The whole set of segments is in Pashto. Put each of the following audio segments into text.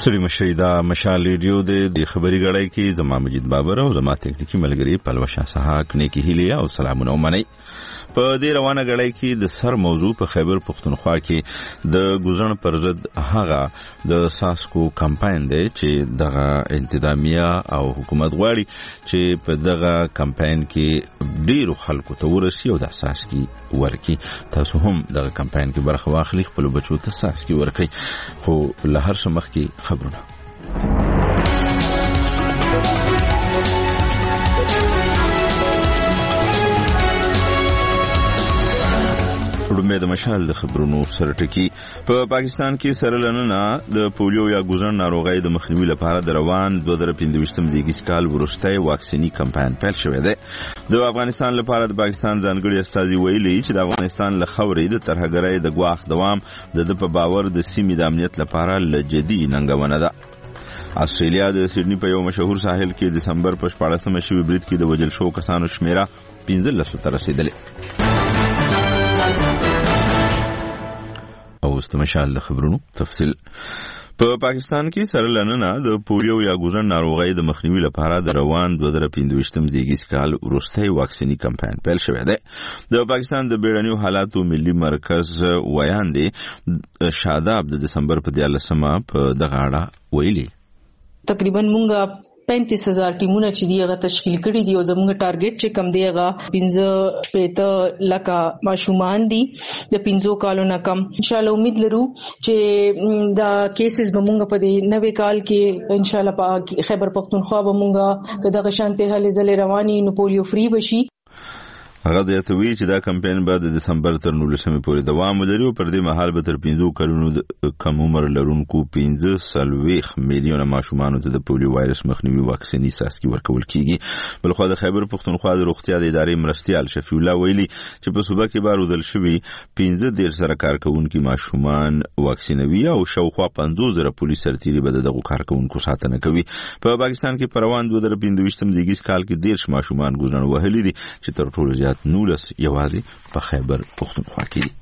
ستړي مشي دا مشال ریډیو د خبري غړای کې زما مجید بابر او زما تکنیکی ملګری پلوشا سحاق نیکی هیلیا او سلامونه ومنئ. په دې روانه غړای کې د سر موضوع په خیبر پختونخوا کې د ګوزن پر ضد هغه د ساسکو کمپاین دی چې دغه انتظامیه او حکومت غواړي چې په دغه کمپاین کې ډیرو خلکو ته ورسي او د ساسکي ورکی. تاسو هم دغه کمپاین کې برخه واخلئ، خپل بچو ته ساسکي ورکی. خو له هر څه مخکې خبرونه. د مشال د خبرونو سره ټکی. په پاکستان کې سره لننه د پولیو یا ګوزن ناروغۍ د مخنیوي لپاره د روان 2015 دیګیس کال وروستی واکسینی کمپاین پیل شوی دی. د افغانستان لپاره د پاکستان ځانګړي استازي ویلي چې د افغانستان له خاورې د ترهګرۍ د ګواښ دوام د په باور د سیمې د امنیت لپاره لجدي ننګونه ده. استرالیا د سیډنی په یو مشهور ساحل کې دسمبر په 14مه شوي برید کې د وژل شوو کسانو شمیره 15 ته رسیدلې. او استمشال د خبرونو تفصیل. په پاکستان کې سره لننه د پولیو یا ګوزن ناروغۍ د مخنیوي لپاره د روان 2015 دیګیس کال وروستی واکسینی کمپاین پیل شوی دی. د پاکستان د بیړنیو حالاتو ملي مرکز ویاندې شاداب د دسمبر په 14مه په دغه اړه ویلي. تقریبا مونږه 35,000 ټیمونه چې دی هغه تشکیل کړي دي او زموږ ټارګټ چې کم دی هغه 15 لکه ماشومان دي د 15 کالو نه کم. ان شاء الله امید لرو چې دا کیسز به مونږ په دې نوې کال کې ان شاء الله په خیبر پختونخوا به مونږه کداغه شانته هلې زلې رواني نو پولیو فری بشي. هغه د یتوی چې دا کمپاین به د دسمبر تر 19مې پورې دوام ولري او پر دې مهال به تر 15 کلونو کم عمر لرونکو 15 میلیونه ماشومانو ته د پولیو وایرس مخنیوي واکسینی ساسکي ورکول کیږي. بلخو د خیبر پختونخوا د روغتیا د ادارې مرستیال شفیع الله ویلي چې په صوبه کې بار ودل شوی 15 سره کارکونکو ماشومان واکسینوي او شاوخوا 50,000 پولیس سرتیري به دغه کارکونکو ساتنه کوي. په پاکستان کې پر روان 2015 دیګیس کال کې 10 ماشومان ګوزن وهلي دي چې تر ټولو 19 یوازې په خیبر پختونخوا کې دي.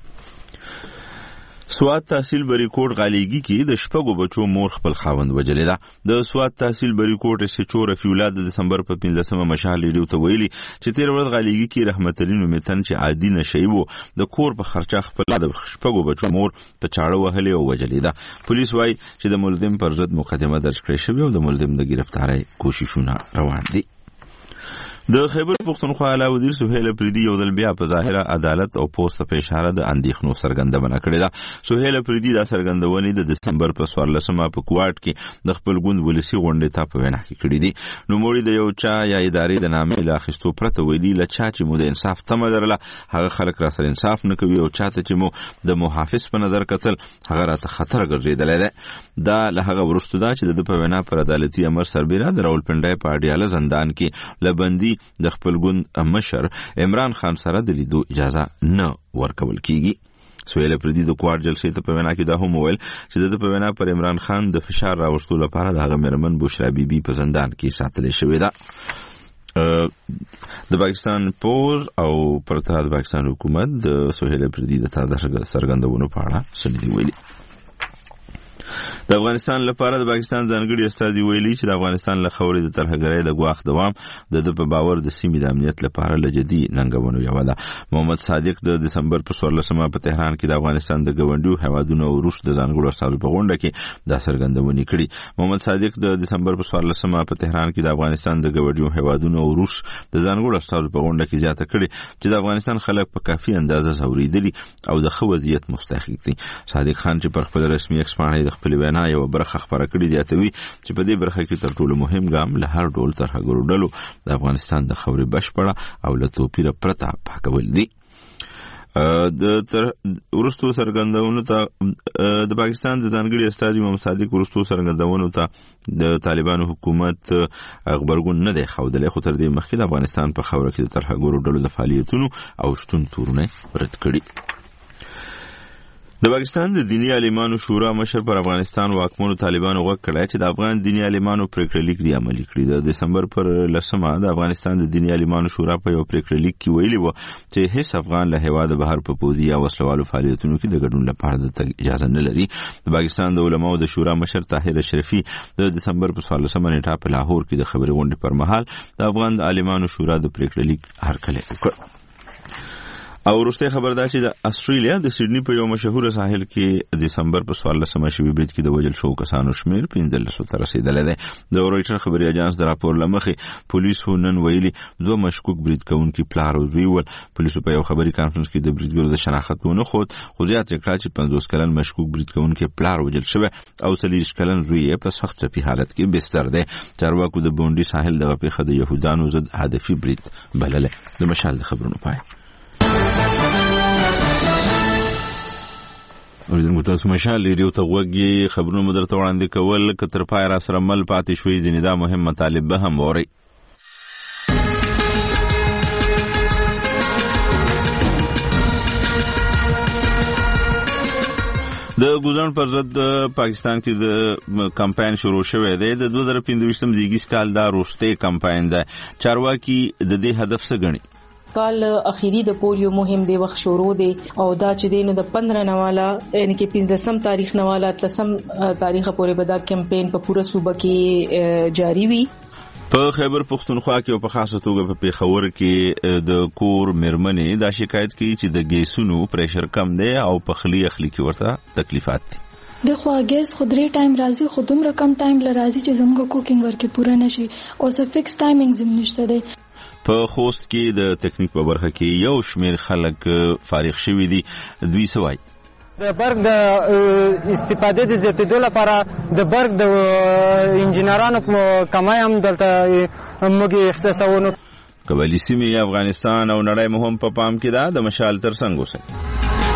سواد تحصیل بریکوټ غالیګي کې د شپږو بچو مور خپل خاوند وجلې ده. د سواد تحصیل بریکوټ سچو رفیع الله د دسمبر په 15مه مشال ریډیو ته ویلي چې 13 ورځ غالیګي کې رحمت الله نومیتن چې عادي نشي وو د کور په خرچه خپل د شپږو بچو مور په چاړه وهلې او وجلې ده. پولیس وايي چې د ملزم پر ضد مقدمه درج کړې شوې او د ملزم د گرفتاری کوششونه روان دي. د خیبر پختونخوا علاوه وزیر سهیل افریدي یو ځل بیا په ظاهره عدالت او پوسټ په اشاره د اندېښنو څرګندونه کړې ده. سهیل افریدي دا څرګندونه د دسمبر په 14مه په کوارټ کې د خپل ګوند ولسی غونډې ته په وینا کې کړې دي. نو موږ د یو چا یا ادارې د نامې لا خستو پرته ویلي لچا چې مو د انصاف تمه لرله هغه خلک را سره انصاف نه کوي او چاته چې مو د محافظ په نظر کتل هغه راته خطر ګرځیدل ده. دا له هغه ورسته ده چې د په وینا پر عدالتي امر سربېره د راولپنډۍ په اډیاله زندان کې لبندي د خپل ګوند مشر عمران خان سره د لیدو اجازه نه ورکول کیږي. سهیل افریدي د کوارټ جلسې ته په وینا کې دا هم ویل چې د په وینا پر عمران خان د فشار راوستلو لپاره د هغه مېرمن بشرا بیبي په زندان کې ساتل شوې ده. د پاکستان پوز او پرته د پاکستان حکومت د سهیل افریدي د څرګندونو په اړه څه ویلي. د افغانستان لپاره د پاکستان ځانګړي استازي ویلي چې د افغانستان له خاورې د ترهګرۍ د ګواښ دوام د په باور د سیمې د امنیت لپاره لجدي ننګونو یو ده. محمد صادق د دسمبر په 14مه په تهران کې د افغانستان د ګاونډیو هیوادونو او روس د ځانګړو استازو په غونډه کې دا څرګندونه کړې. محمد صادق د دسمبر په 14مه په تهران کې د افغانستان د ګاونډیو هیوادونو او روس د ځانګړو استازو په غونډه کې زیاته کړې چې د افغانستان خلک په کافي اندازه زوریدلي او د ښه وضعیت مستحق دي. صادق خان چې پر خپل رسمي ایکس باندې د خپل وینا یو برخه خبره کړې دی اتوي چې په دې برخه کې تر ټولو مهم ګام له هر ډول ترهګرو ډلو د افغانستان د خاورې بشپړه او له توپیره پرته پاکول دي. د ورستو سرګندونو ته د پاکستان د ځانګړي استازي محمد صادق ورستو سرګندونو ته د طالبانو حکومت خبرګون نه دی ښودلی خو تر دې مخکې د افغانستان په خاوره کې د ترهګرو ډلو د فعالیتونو او شتون تورونه رد کړي. د پاکستان د دینی عالمانو شورا مشر پر افغانستان واکمنو طالبانو غوږ کړی چې د افغان دینی عالمانو پریکړه لیک دی عملي کړی. د دسمبر پر 10 د افغانستان د دینی عالمانو شورا په یو پریکړه لیک کې ویلي و چې هیڅ افغان له هیواد بهر په پوځي یا وسلوالو فعالیتونو کې د ګډون لپاره د اجازه نه لري. د پاکستان د علماو د شورا مشر طاهر اشرفي د دسمبر په 14 نیټه په لاهور کې د خبري غونډې پر مهال د افغان عالمانو شورا د پریکړه لیک هرکلی وکړ. او وروسته خبر دا چې د استرالیا د سیډنی په یو مشهور ساحل کې دسمبر په 14 شوي برید کې د وژل شو کسانو شمیر 15 ته رسیدلی دی. د رويټر خبري اژانس د راپور لمخې پولیسو نن ویلي دوه مشکوک برید کوونکي پلار او زوی ول. پولیسو په یو خبري کانفرنس کې د بریدګرو د شناخت ونه خود خو زیات کړه چې 50 کلن مشکوک برید کوونکي پلار وژل شوی او 30 کلن زوی یې په سخت ځپي حالت کې بستر دی. چارواکو د بونډي ساحل د پیښه د يهودانو ضد هدفي برید بلله. د مشال د خبرونو پای اوریدونکو تاسو مشال ریډیو ته غوږی خبرونه مو درته وړاندې کول که تر پای را سره مل پاتې شوي ځینې دا مهم مطالب به هم واورئ. د ګوزن پر ضد پاکستان کې د کمپاین شروع شوی دی. د 2025 زیږیز کال دا وروستی کمپاین دی. چارواکي د دې هدف څه ګڼي؟ کال اخیری د پولیو مهم دی وخت شروع دی او دا چې دینه د 15 نواله یعنی کې 15 تاریخ نواله 3 تاریخ پورې به دا کمپاین په پوره صوبه کې جاری وي. په خیبر پختونخوا کې او په خاصه توګه په پیښور کې د کور مرمنې دا شکایت کوي چې د ګیسونو پریشر کم دی او پخلی اخلي کې ورته تکلیفات دي. د خو ګیس خودري ټایم راځي خو دومره کم ټایم لرازي چې زموږ کوکینګ ورکه پوره نشي او څه فکس ټایمینګ زم نشته دی. په خوست کې د ټکنیک په برخه کې یو شمیر خلک فارغ شوي دي. دوی سوای د برق د استفاده د زیاتېدو لپاره د برق د انجینرانو کمای هم دلته موږ احساسوو. قبایلي سیمې افغانستان او نړۍ مهم په پام کې ده. د مشال ترڅنګ اوسئ.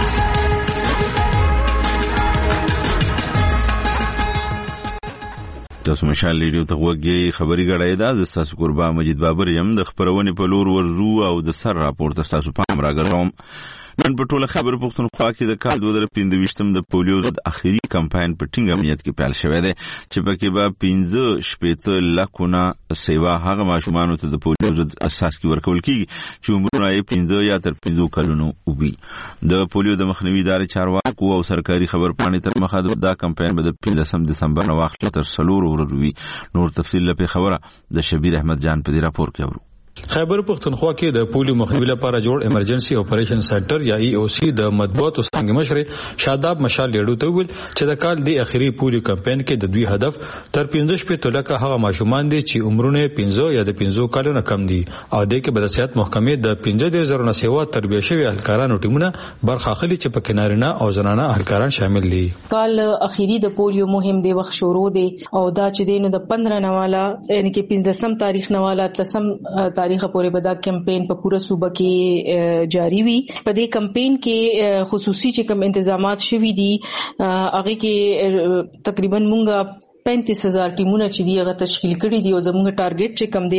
تاسو مشال ریډیو ته غوږی خبري غړای دا د تاسو قربان مجید بابر یم د خبرونه په لور ورزو او د سر راپورته تاسو پام راګرځوم. نن په ټوله خبر پختونخوا کې د کال 2025 د پولیو ضد اخیری کمپاین په ټینګ امنیت کې پیل شوی دی چې پکې به 15 لکونه سیوا هغه ماشومان ته د پولیو ضد اساس کې ورکول کیږي چې عمرونه یې 15 یا تر 15 کلونو وي. د پولیو د مخنیوي ادارې چارواکو او سرکاري خبرپاڼې تر مخه دا کمپاین به د 15 دسمبر نه واخلي تر 3 ورځې وي. نور تفصیل په خبره د شبیر احمد جان په راپور کې اورو. خیبر پختونخوا کې د پولیو مخنیوي لپاره جوړ ایمرجنسي اپریشن سنټر یا ای او سی د مطبوعاتو څنګه مشر شاداب مشال لیډو ته ویل چې د کال دی اخیری پولیو کمپاین کې د دوی هدف تر 15 لکه هغه ماشومان دي چې عمرونه 15 یا د 15 کلونو کم دي او د کې د صحت محکمې د 15000 نه سیوا تربیه شوی اهلکارانو ټیمونه برخه اخلي چې په کنارینه او زنانه اهلکاران شامل دي. کال اخیری د پولیو مهم دی وخت شروع دی او دا چې دینه د 15 نواله یعنی کې 15 تاریخ نواله 3 تاریخ پورې به دا کمپاین په پوره صوبه کې جاری وي. په دې کمپاین کې خصوصي چې کوم انتظامات شوي دي هغه کې تقریبا مونږه 35000 ټیمونه چې دی هغه تشکیل کړي دي او زموږ ټارګټ چې کم دی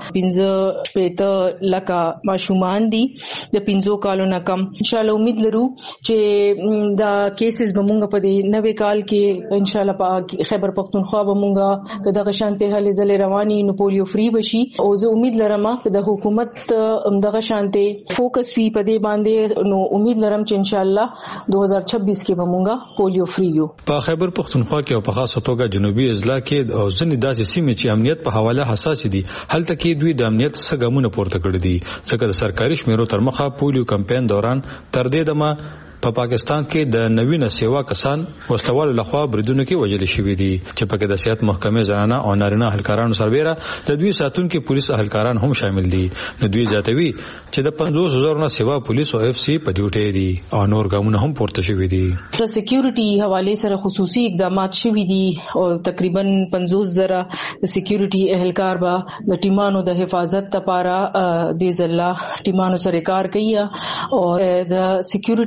هغه 15 لکه ماشومان دي د 15 کالونو کم. ان شاء الله امید لرو چې دا کیسز به مونږ په دې نوې کال کې ان شاء الله په خیبر پختونخوا به مونږه دغه شانته هلې ځلې رواني نو پولیو فری بشي او زه امید لرم چې د حکومت دغه شانته فوکس وی په دې باندې نو امید لرم چې ان شاء الله 2026 کې به مونږه پولیو فری یو. په خیبر پختونخوا کې او په خاصه توګه جنوبي اضلاع کې او ځینې داسې سیمې چې امنیت په حواله حساس دي هلته کې دوی د امنیت څخه ګامونه پورته کړي دي ځکه د سرکاري شمیرو تر مخه پولیو کمپاین دوران تر دې دمه په پاکستان کې د نوینه سیوا کسان وسلوال لخوا بریدونو کې وژل شوي دي چې پکې د صحت محکمې زنانه او نارینه اهلکارانو سربېره د دوی ساتونکو پولیس اهلکاران هم شامل دي. نو دوی ځاتوي چې د 50000 نه سیوا پولیس او اف سی په ډیوټي دي او نور ګامونه هم پورته شوي دي. د سکیورټي حواله سره خصوصي اقدامات شوي دي او تقریبا 50000 د سکیورټي اهلکار به د ټیمانو د حفاظت لپاره د ځلا ټیمانو سره کار کوي او د سکیورټي حساس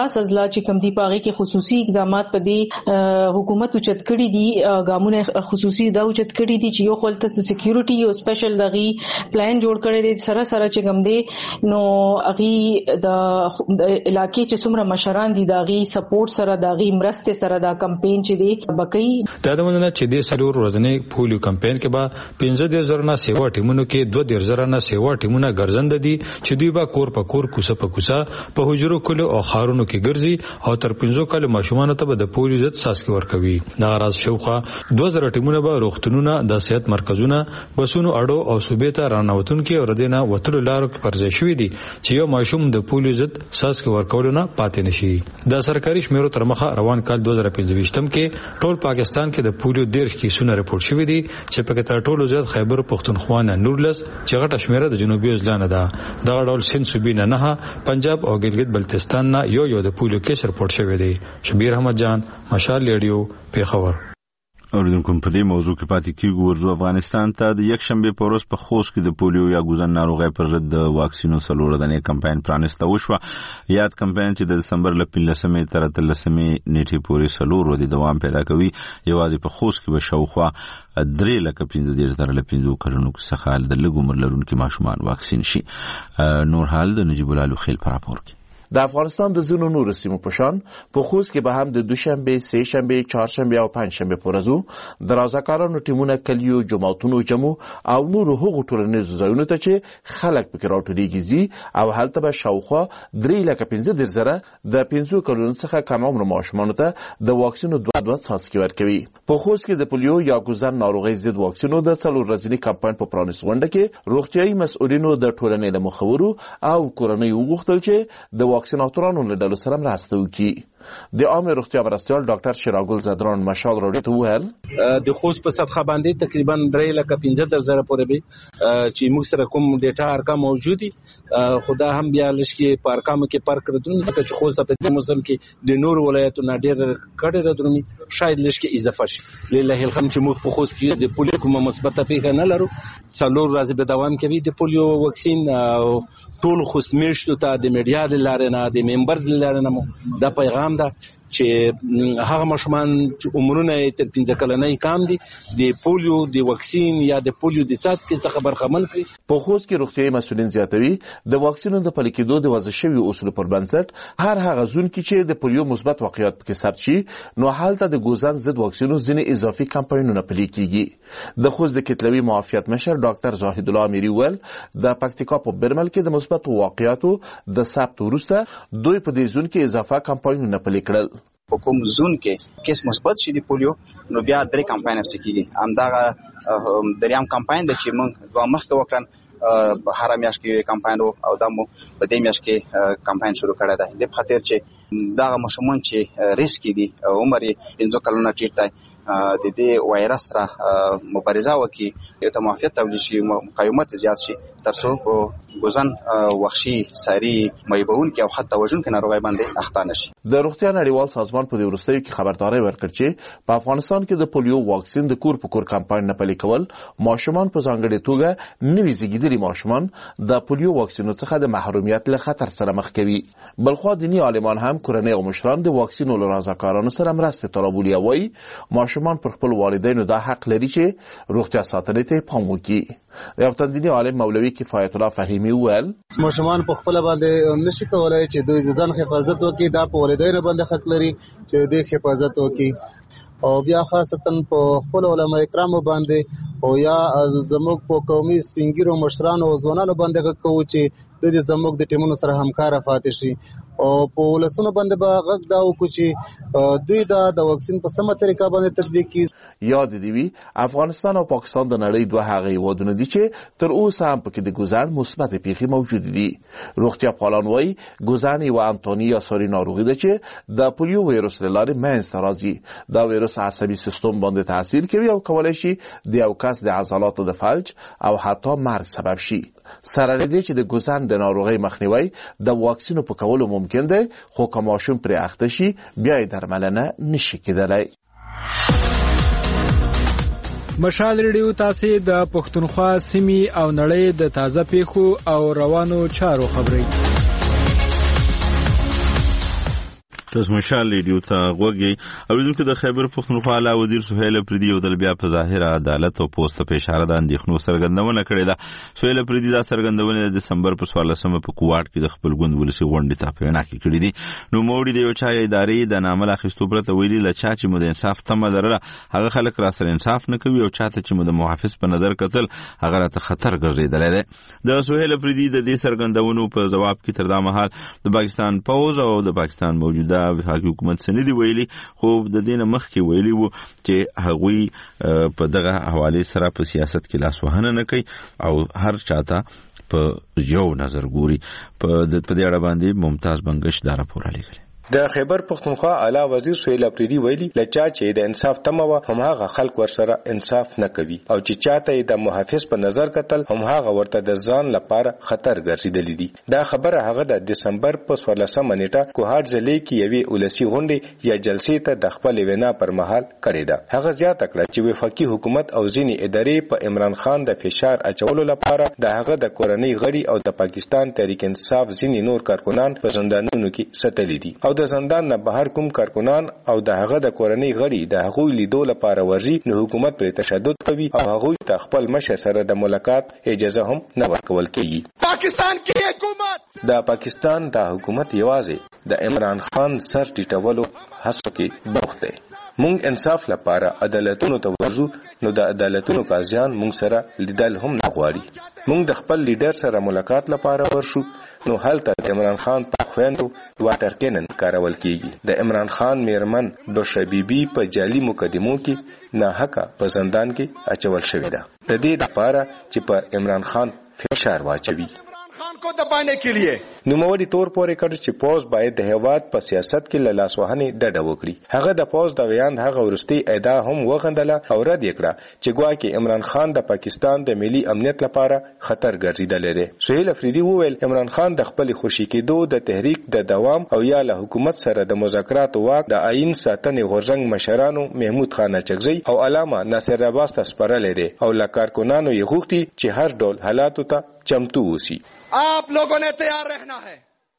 حساس ازلا چې کم دی پاغه کې خصوصي اقدامات په دې حکومت اوچت کړی دي ګامونه خصوصي دا اوچت کړی دي چې یو خپل سکیورټي یو سپیشل دغه پلان جوړ کړی دی سره چې کم دی نو اغي د علاقې چې څومره مشران دي داغي سپورټ سره داغي مرسته سره دا کمپاین چې دی بکې دا دمنه چې د سلور ورځنی پولیو کمپاین کې با 15,000 نه سیوا ټیمونو کې 2,000 نه سیوا ټیمونه ګرځند دي چې دوی با کور په کور کوسه په کوسه په حجرو کلو او خارونو کې ګرځي او تر 15 کال ماشومان ته د پولیو ضد ساسکي ورکوي دا راز شوخه 2000 ټیمونه به روغتونونه د صحت مرکزونه بسونو اډو او صوبې ته رانوتون کې اوردینه وتلو لارو کې پرځای شوې دي چې یو ماشوم د پولیو ضد ساسکي ورکول نه پاتې نشي د سرکاري شمیرو تر مخه روان کال 2025 کې ټول پاکستان کې د پولیو 13 کیسونه رپورټ شوې دي چې په کې تر ټولو زیات خیبر پختونخوا نه 19 چې غټه شمیره د جنوبي ازلا نه ده دا ډول سند صوبې نه پنجاب او ګلګت بلتستان نه یو د پولیو کیس رپورټ شوی دی شبیر احمد جان مشال ریډیو پیښور اوریدونکو په دې موضوع کې پاتې کیږو ورځو افغانستان ته د یک شنبه په ورځ په خوست کې د پولیو یا ګوزن ناروغي پر ضد د واکسینو سلوړه د کمپاین پرانسته وشو یاد کمپاین چې د دسمبر ل 15 تر 13 نیټې پورې سلوړه د دوام پیدا کوي یوازې په خوست کې به شاوخوا 3,15,000 کلونو څخه د لګو عمر لرونکو ماشومان واکسین شي نور حال د نجیب الله خیل پر راپور کې د افغانستان د ځینو نورو سیمو په شان په خوست کې به هم د دوشنبه، سه شنبه، چهارشنبه او پنځ شنبه په ورځو د رضاکارانو ټیمونه کلیو، جماعتونو جمع او نورو هغو ټولنیزو ځایونو ته چې خلک پکې راټولیږي او هلته به شاوخوا 3,15,000 د 15 کلونو څخه کم عمر ماشومانو ته د واکسینو دوه څاڅکي ورکوي. په خوست کې د پولیو یا ګوزن ناروغۍ ضد واکسینو د 4 ورځني کمپاین په پرانیست غونډه کې روغتیايي مسؤلینو د ټولنې له مخورو او کورنۍ وغوښتل چې د واکسیناتورانو له ډلو سره مرسته وکړي. د عامه روغتیا مرستیال ډاکټر شیراګل زدران مشال راډیو ته وویل د خوست په سطح باندې تقریبا 3,15,000 پورې به چې موږ سره کوم ډیټا ارقام موجود دي خدا هم بیا لشکي په ارقامو کې فرق راځي چې خوست په دې موسم کې د نور ولایتونو ډېر کډه راځي شاید لشکي اضافه شي لله الحمد چې موږ په خوست کې د پولیو کومه مثبته پیښه نه لرو څلور ورځې به دوام کوي د پولیو واکسین ټول خوست میشتو ته د میډیا د لارې نه د ممبر د لارې نه د پیغام ده چې هغه ماشومان چې عمرونه تر 15 کلنۍ کم دي د پولیو د واکسین یا د پولیو د څاڅکي څخه برخمن کړي. په خوست کې روغتیايي مسؤلین زیاتوي د واکسینو د پلي کېدو د وضع شوي اصولو پر بنسټ هر هغه ځون کې چې د پولیو مثبت واقعیت پکې ثبت شي نو هلته د ګوزن ضد واکسینو ځینې اضافي کمپاینونه پلي کېږي. د خوست د کتلوي معافیت مشر ډاکټر زاهد الله امیری ول د پکتیکا په برمل کې د مثبت واقعیتو د ثبت وروسته دوی په دې ځون کې اضافه کمپاینونه پلي کړل. په کوم زون کې کیس مثبت شي د پولیو نو بیا درې کمپاین کېږي همدغه دریم کمپاین د چې موږ دوه مخکې وکړن په هر میاشت کې کمپاین او د مو په دې میاشت کې کمپاین شروع کړی دی د خاطر چې دا ماشومان چې ریسک دي عمر 15 کلونه ټیټ د دې وایرس سره مبارزه وکړي ته معافیت تولید شي مقاومت زیات شي ترڅو ګوزن وحشي ساري مېبون کې او حتی وژن کې ناروغي باندې اخته نشي. د روغتیا نړیوال سازمان په دې وروستیو کې خبرداري ورکړ چې په افغانستان کې د پولیو واکسین د کور په کور کمپاین نه پلي کول ماشومان په ځانګړي توګه نوي زیږیدلي ماشومان د پولیو واکسینو څخه د محرومیت له خطر سره مخ کوي. بلخو دینی عالمان هم کورنۍ او مشران د واکسینو له رضاکارانو سره مرسته ترابولي وایي ماشومان پر خپل والدینو دا حق لري چې روغتیا ساتنې ته پام وکړي. یو تندینی عالم مولوی کفایت الله فهیمی ویل ماشومان په خپل باندې نشي کولای چې دوی د ځان حفاظت وکړي دا په والدینو باندې حق لري چې دوی حفاظت وکړي او بیا خاصتا په خپل علماء کرامو باندې او یا زموږ په قومي سپینګیرو مشرانو او ځوانانو باندې کوو چې دوی زموږ د ټیمونو سره همکار پاتې شي او په ولسونو باندې به غږ دا وکړي چې دوی د واکسین په سمه طریقه باندې تطبیق کړي. یاد دی وی افغانستان او پاکستان د نړۍ دوه هغه هیوادونه دي چې تر اوسه هم پکې د ګوزن مثبت پیښې موجود دي. روغتیا پالان وایي ګوزن یو انتونیا ساري ناروغي ده چې د پولیو وایرس له لارې منځته راځي. دا وایرس عصبي سیستم باندې تاثیر کوي او کولای شي د یو کس د عضلاتو د فلج او حتی مرګ سبب شي. سره لري چې د ګوزن د ناروغۍ مخنیوي د واکسینو په کولو ممکن دی خو که ماشوم پرې اخته شي بیا یې درملنه نشي کېدلی. مشال ریډیو تاسو د پښتونخوا سیمې او نړۍ د تازه پیښو او روانو چارو خبري تاسو مشال ریډیو ته غوږی اوریدونکو د خیبر پختونخوا اعلی وزیر سهیل اپریدي یو ځل بیا په ظاهر عدالت او پوسټ په اشاره د اندېښنو څرګندونه کړې ده. سهیل اپریدي دا څرګندونه د دسمبر په 14مه په کوواټ کې د خپل ګوند ولسی غونډې ته په وینا کې کړې دي. نو موړي د یو چا ادارې د نامل اخیستو پرته ویلي لچا چې مو د انصاف تمه لرله هغه خلک را سره انصاف نه کوي او چاته چې مو د محافظ په نظر کتل هغه راته خطر ګرځیدلی دی. د سهیل اپریدي د دې څرګندونو په جواب کې تر دا مهال د پاکستان پوز او د پاکستان موجوده وفاقي حکومت سندي ویلي خو د دې نه مخکې ویلي وو چې هغوی په دغه حواله سره په سیاست کې لاس وهنه نه کوي او هر چاته په یو نظر ګوري. په دې اړه باندې ممتاز بنگش دا راپور لیکلی. د خیبر پختونخوا اعلی وزیر سهیل اپریدي ویلي لچا چې د انصاف تمه و هم هغه خلک ورسره انصاف نه کوي او چې چاته د محافظ په نظر کتل هم هغه ورته د ځان لپاره خطر ګرځیدلی دي. دا خبره هغه د دسمبر په 14مه نیټه کوهاټ ضلع کې یوې ولسی غونډې یا جلسې ته د خپل وینا پر مهال کړې ده. هغه زیاته کړه چې وفاقي حکومت او ځینې ادارې په عمران خان د فشار اچولو لپاره د هغه د کورنۍ غړي او د پاکستان تحریک انصاف ځینې نور کارکونان په زندانونو کې ساتلي دي او د زندان نه بهر کوم کارکونان او د هغه د کورنۍ غړي د هغوی لیدو لپاره ورځي نو حکومت پر تشدد کوي او هغوی ته خپل مشر سره د ملاقات اجازه هم نه ورکول کیږي. پاکستان کې حکومت د پاکستان د حکومت یوازې د عمران خان سر ټیټولو هڅو کې بوخت دی. مونږ انصاف لپاره عدالتونو ته ورځو نو د عدالتونو قاضیان مونږ سره لیدل هم نه غواړي. مونږ د خپل لیډر سره ملاقات لپاره ورشو نو هلته د عمران خان په خويندو واټر کینن کارول کیږي. د عمران خان میرمن بشرا بیبي په جعلي مقدمو کې نه حقه په زندان کې اچول شوې ده د دې لپاره چې پر عمران خان فشار واچوي. کو دبانے کے لیے نوموړي تور پورې کړ چې پوز باید د هیواد په سیاست کې له لاسوهنې ډډه وکړي. هغه د پوز د ویان هغه ورستي ادعا هم وغندله او رد یې کړه چې ګواکې عمران خان د پاکستان د ملي امنیت لپاره خطر ګرځیدلی دی. سهیل اپریدي وویل عمران خان د خپل خوشي کېدو د تحریک د دوام او یا له حکومت سره د مذاکراتو واک د آئین ساتنې غورځنګ مشرانو محمود خان اچکزی او علامه ناصر عباس ته سپارلی دی او له کارکونانو یې غوښتي چې هر ډول حالاتو ته چمتو اوسي. آپ لوگوں نے تیار رہنا ہے.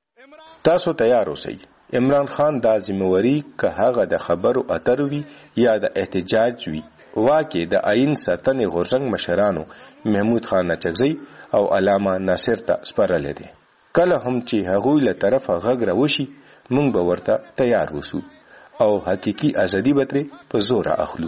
تاسو تیار اوسئ. عمران خان دا ذمہواری که هغه د خبرو اترو وي یا د احتجاج وي واکې د آئین ساتنې غورځنګ مشرانو محمود خان اچکزی او علامه ناصر ته سپارلی دی. کله هم چې هغوی له طرفه غږ راوشي موږ به ورته تیار اوسو او حقیقي ازادي به ترې په زوره اخلو.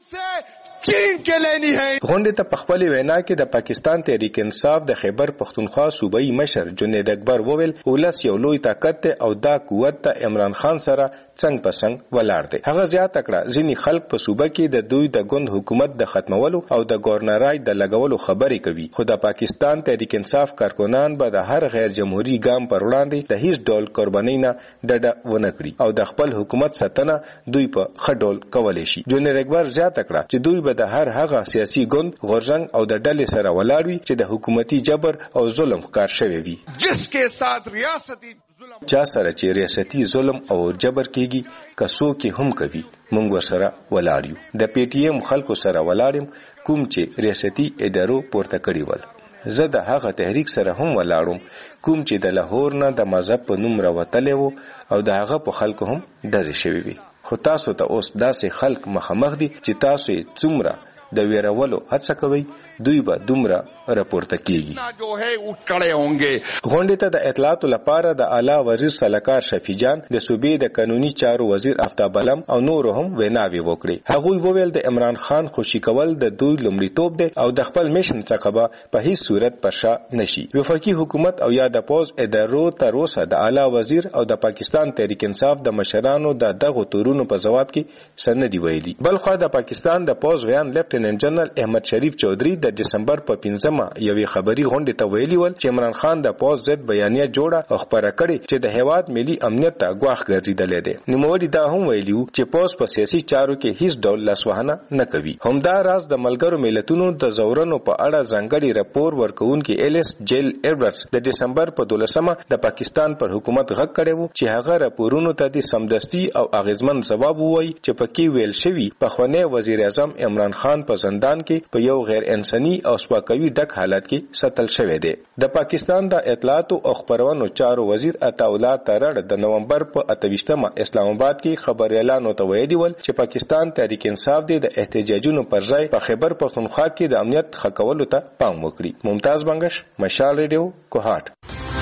چین کې لینی ہے. غونډې ته په خپل وینا کې د پاکستان تحریک انصاف د خیبر پختونخوا صوبایي مشر جنید اکبر وویل ولس یو لوی طاقت دی او دا قوت ته عمران خان سره څنګ په څنګ ولاړ دی. هغه زیاته کړه ځینې خلک په صوبه کې د دوی د ګوند حکومت د ختمولو او د ګورنرای د لګولو خبرې کوي خو د پاکستان تحریک انصاف کارکونان به د هر غیر جمهوریت ګام پر وړاندې د هیڅ ډول قربانۍ نه ډډه ونه کړي او د خپل حکومت ساتنه دوی په ښه ډول کولی شي. جنید اکبر زیاته کړه چې دوی د هر هغه سیاسي ګوند غورځنګ او د ډلې سره ولاړ وي چې د حکومتي جبر او ظلم ښکار شوی وي. جس کے ساتھ ریاستی ظلم چا سره چې ریاستي ظلم او جبر کیږي کسو کې هم کوي مونږ ورسره ولاړ یو. د پی ټی ایم خلکو سره ولاړم کوم چې ریاستي ادارو پورته کړی ول. زه د هغه تحریک سره هم ولاړم کوم چې د لاهور نه د مذهب په نوم راوتلی وو او د هغه په خلکو هم ډزې شوې وي. خو تاسو ته اوس داسې خلک مخامخ دي چې تاسو یې څومره د ویرولو هڅه کوي دوی به دومره راپورته کیږي. غونډې ته د اطلاعاتو لپاره د اعلی وزیر سلاکار شفیع جان د صوبې د قانوني چارو وزیر آفتاب علم او نورو هم ویناوي وکړي. هغوی وویل د عمران خان خوشي کول د دوی لومړیتوب دی او د خپل میشن څخه به په هیڅ صورت پر شا نشي. وفاقي حکومت او یا د پوز ادارو تر اوسه د اعلی وزیر او د پاکستان تحریک انصاف د مشرانو د دغو تورونو په جواب کې سندې ویلي. بلخو د پاکستان د پوز ویان لیفټننټ جنرال احمد شریف چودھری د دسمبر په 15مه یوې خبري غونډې ته ویلي ول چې عمران خان د پوز ضد بیانیه جوړه او خبره کړې چې د هیواد ملي امنیت ته ګواښ ګرځیدلی دی. نوموړي دا هم ویلي چې پوز په سیاسي چارو کې هیڅ ډول لاسوهنه نه کوي. همدا راز د ملګرو ملتونو د زورنو په اړه ځانګړي راپور ورکوونکي ایلیس جیل ایډورډز د دسمبر په 12مه د پاکستان پر حکومت غږ کړی و چې هغه راپورونو ته د سمدستي او اغیزمن ځواب ووایي چې پکې ویل شوي پخوانی وزیر اعظم عمران خان په زندان کې په یو غیر انساني او سپکاوي ډک حالت کې ساتل شوی دی. د پاکستان د اطلاعات او خبرونو چارو وزیر عطاءالله ترړ د نومبر په 28مه اسلام آباد کې خبر اعلان وتویدي ول چې پاکستان تحریک انصاف د احتجاجونو پر ځای په خیبر پختونخوا کې د امنیت خکولو ته پام وکړي. ممتاز بنگش، مشال ریډیو، کوهاټ.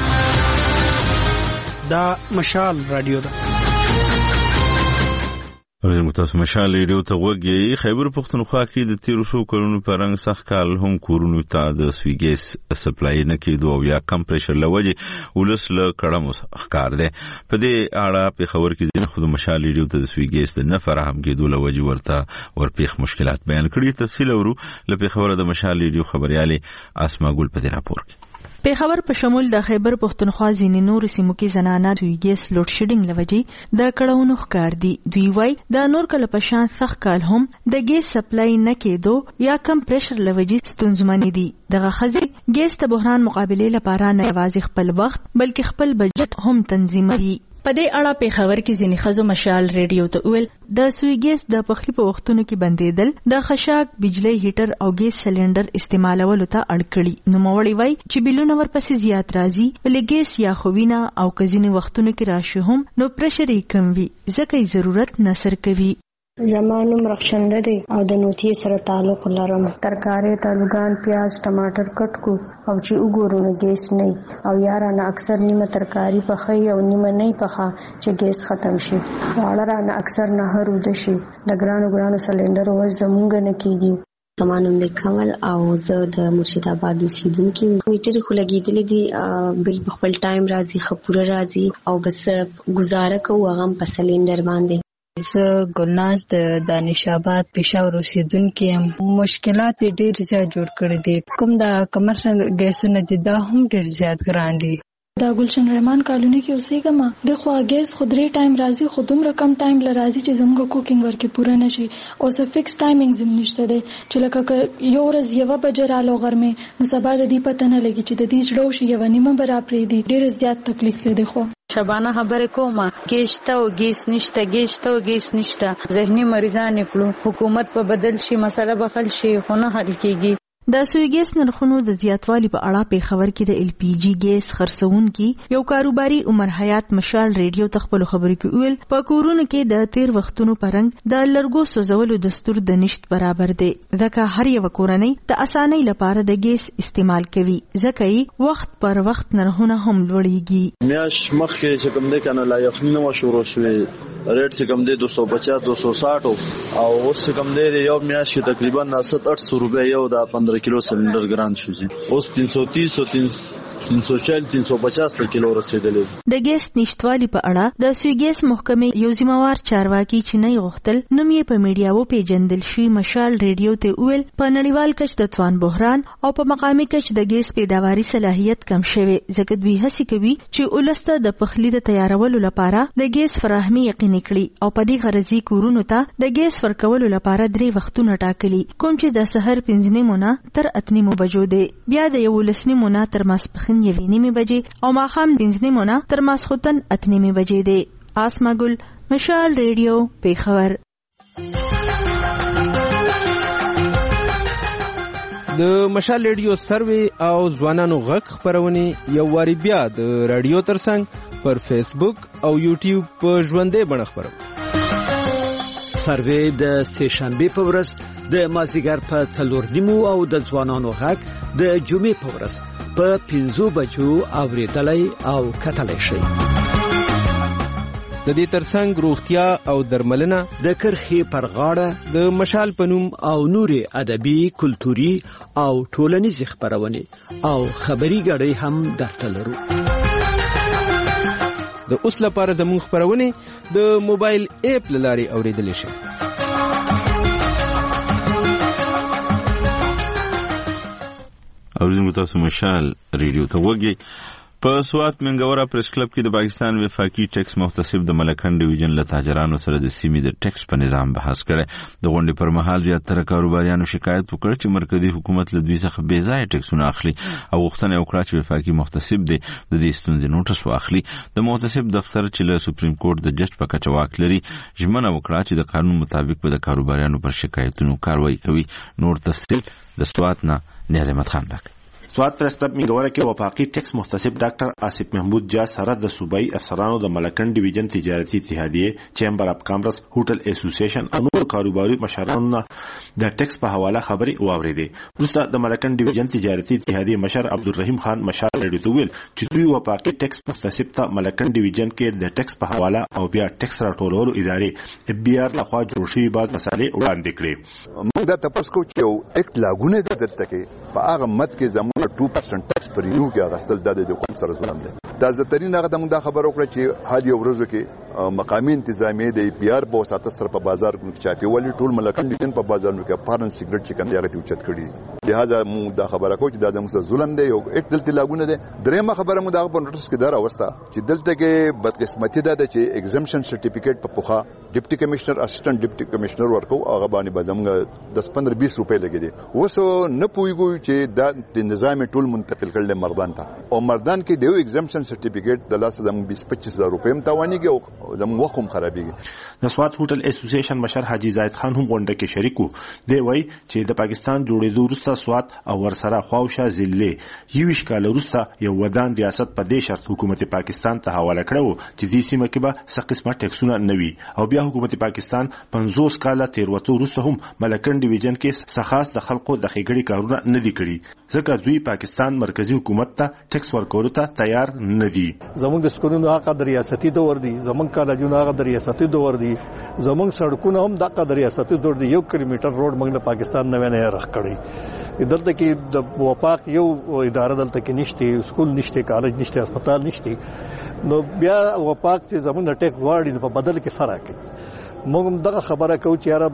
دا مشال رادیو ده. متاسف مشال ریډیو ته وګورئ. خیبر پختونخوا کې د 1300 کلونو په رنګ سخت کال هم کورونو ته د سوي ګیس سپلای نه کېدو او یا کم پریشر لوجه ولس له کړم ښکار دی. په دې اړه په خبر کې ځینې خود مشال ریډیو ته د سوي ګیس د نه فراهم کېدو لوجه ورته ورپېښ مشکلات بیان کړي. تفصیل اورو لپاره خبره د مشال ریډیو خبريالي اسما ګل په دې راپور کې. پیښور په شمول د خیبر پختونخوا ځینې نور سیمو کې زنانه دوی ګیس لوډ شیډینګ لوجي د کړهونو ښکار دي. دوی وای د نور کله په شان سخت کال هم د ګیس سپلای نه کېدو یا کم پریشر لوجي ستونزمن دي. دغه خزي ګیس ته بحران مقابله لپاره نه یوازې خپل وخت بلکې خپل بجټ هم تنظیموي. په دې اړه پیښور کې ځینې خزو مشال ریډیو ته ویل د سوي ګیس د پخلی په وختونو کې بندیدل د خشاک بجلی هیټر او ګیس سلندر استعمالولو ته اړ کړي. نو موري وای چې بلونه ورپسې زیات راځي ولې ګیس یا خوینه او کزینې وختونو کې راشي هم نو پرشر یې کم وي ځکه ضرورت نصر کوي. زمانم رخصنده دي او د نوتی سره تعلق لرم. ترکارې تالوګان پیاز ټماټر کټ کو او چې وګورو ګیس نه او یارانه اکثر نیمه ترکاری پخې او نیمه نه پخه چې ګیس ختم شي. وړرانه اکثر نه هرو د شي د ګرانو سلندر و زمونږ نه کیږي. زمانم د کمل او زه د مرشد آباد اوسیدونکو میټر خو لګیدلې دي بل په خپل ټایم راځي خپوره راځي او بس گزاره کوو هغه په سلندر باندې. زه ګلناز د دانش آباد پېښور اوسیدونکو یم. مشکلات ډېر زیات جوړ کړي دي. کوم د کمرشل ګیسونه دي دا هم ډېر زیات ګران دي. دا گلشن رحمان کالونی کې اوسېږم. د خو ګیس خودري ټایم راځي خو دومره کم ټایم لرازي چې زموږ کوکینګ ورکه پوره نشي او څه فکس ټایمینګ زم نشته دی چې لکه یو ورځ یو بجراله غرمه نو سبا د دې پته نه لګي چې د دې جوړو شي یو نیمه برابرې دي. ډېر زیات تکلیف دی. خو شبانه خبره کومه کېشته او ګیس نشته ګیشته او ګیس نشته ذهني مریضان کړو. حکومت په بدل شي مسله بخل شي خو نه حل کیږي. د سوي ګیس نرخونو د زیاتوالي په اړه پیښور کې د LPG ګیس خرڅونکي یو کاروباري عمر حیات مشال ریډیو ته خپل خبرې کې ویل په کورونو کې د تیر وختونو پرنګ د لرګو سوزولو دستور د نشټ برابر دی ځکه هر یو کورنۍ د اسانۍ لپاره د ګیس استعمال کوي ځکه یې وخت پر وخت نرخونه هم لوړیږي. میاش مخکې چې کوم دی کنه لا یخنه شروع شوه ریټ چې کوم دی 250 260 او اوس کوم دی یو میاش کې تقریبا 800 روپے یو د 15 کیلو سلندر ګران شو جی اوس 330 او 340 350 کیلو رسیدلې. د ګیس نشټوالي په اړه د سوي ګیس محکمې یو ذمہوار چارواکي چې نه غوښتل نوم یې په میډیاو پیژندل شي مشال ریډیو ته ویل په نړیوال کچ د توان بحران او په مقامي کچ د ګیس پیداواري صلاحیت کم شوی ځکه دوی هڅه کوي چې ولسته د پخلی د تیارولو لپاره د ګیس فراهمي یقیني کړي او په دې غرضی کورونو ته د ګیس ورکولو لپاره 3 وختونه ټاکلي کوم چې د سحر 5 نیمونه تر 8 بجو دی بیا د 11 نیمونه تر ماسپخین 9 بجې او ماښام 5 نیمونه تر ماسخوتن 8 بجې دی. اسما ګل مشال ریډیو پیښور. د مشال ریډیو سروي او ځوانانو غږ خبرونه یو واری بیا د رادیو ترڅنګ پر فیسبوک او یوټیوب په ژوندې بڼه خبرو. سروي د سه شنبه په ورځ د مازیګر په 4 او د ځوانانو غږ د جمعې په ورځ په 5 بجو اوریدلای او کتلای شي. د دې ترڅنګ روغتیا او درملنه د کرخې پر غاړه د مشال پنوم او نوري ادبي کلتوري او ټولنیز خبرونه او خبري غړي هم درته لرو. د اوس لپاره زموږ خبرونه د موبایل اپ لاري اوریدل شي. اوریدونکو تاسو مشال ریډیو ته وګورئ. په سوات منګورا پریس کلب کې د پاکستان وفاقي ټیکس محتسب د ملکن ډیویژن له تاجرانو سره د سیمې د ټیکس په نظام بحث کړي. د غونډې پر مهال زیاتره کاروباریانو شکایت وکړ چې مرکزی حکومت له دوی څخه بې ځایه ټیکسونه اخلي او غوښتنه وکړه چې وفاقي محتسب د دې ستونزې نوټس واخلي. د محتسب دفتر چې له سپریم کورټ د جج په کچه واک لري ژمنه وکړه چې د قانون مطابق به د کاروباریانو پر شکایتونو کاروایی کوي. نور تفصیل د سوات نه نیاز احمد خان راکړي. سوات پریس کلب منګورا کې وفاقي ټیکس محتسب ډاکټر آصف محمود جا سره د صوبایي افسرانو د ملکن ډیویژن تجارتي اتحادیه چیمبر اف کامرس هوټل اسوسییشن او نور کاروباري مشرانو د ټیکس په حواله خبرې واوریدې. وروسته د ملکن ډیویژن تجارتي اتحادیه مشر عبدالرحیم خان مشال رډیو ته ویل چې دوی وفاقي ټیکس محتسب ته ملکن ډیویژن کې د ټیکس په حواله او بیا ټیکس راټولولو ادارې اف بي آر لخوا جوړ شوي بعض مسالې وړاندې کړې. موږ دا تاسو کو چې یو اکټ لاګونه د دلته کې په هغه مت کې زموږ 2% ټیکس پر یو کې اغستل د کوم سره ظلم دی. دا ځترین هغه د خبرو کړ چې حال یو ورځو کې مقامی انتظامیه د پی آر په واسطه سره په بازار کې چاپی ولې ټول ملکن ډیویژن په بازارونو کې فارن سیګریټ چې کوم یې اوچت کړی. لہذا موږ دا خبره کوو چې دا زموږ ظلم دی یو اکټ دلته لاګونه دی. درېمه خبره موږ دا په نوټس کې دار اوستا چې دلته کې بدقسمتي ده چې ایگزمپشن سرټیفیکیټ په پوخا ډیپټي کمشنر اسسټنټ ډیپټي کمشنر ورکو هغه باندې به زموږ 10-15-20 روپۍ لګي دي. اوس نه پوهیږو چې دا د نظام ټول منتقل کړل مردان ته او مردان کې دیو ایگزمپشن سرټیفیکیټ د لاسه زموږ 20-25 روپۍ هم تاوانيږي او زموږ وخت هم خرابېږي. د سوات هوټل اسوسییشن مشر حاجی زاید خان هم غونډه کې شریک وو. دی وایي چې د پاکستان جوړېدو وروسته سوات او ورسره خواوشا ضلع 20 کال وروسته یو ودان ریاست په دې شرط حکومت پاکستان ته حواله کړو چې دې سیمه کې به څه قسمه ټیکسونه نه وي او بیا حکومت پاکستان 50 کال تیروتو وروسته هم ملکن ډیویژن کې سخاص د خلکو د ښېګړې کارونه نه دي کړي ځکه دوی پاکستان مرکزی حکومت ته ټیکس ورکولو ته تیار نه دي. زموږ د سکولونو هغه د ریاستي دور دي، زموږ کالجونو هغه د ریاستي دور دي، زموږ سړکونه هم دغه د ریاستي دور دي. 1 کیلومتر روډ موږ د پاکستان نه ونه رخ کړی. دلته کې د وفاق یو اداره دلته کې نشته، سکول نشته، کالج نشته، هسپتال نشته. نو بیا وفاق چې زموږ ټیکس واړي په بدل کې سره کوي. موږ دغه خبره کوو چې یاره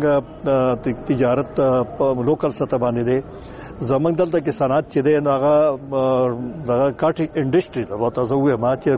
زمونږ تجارت په لوکل سطح باندې دی. زمونږ دلته کې صنعت چې دی نو هغه دغه کاټي انډسټري ده. تاسو وایم چې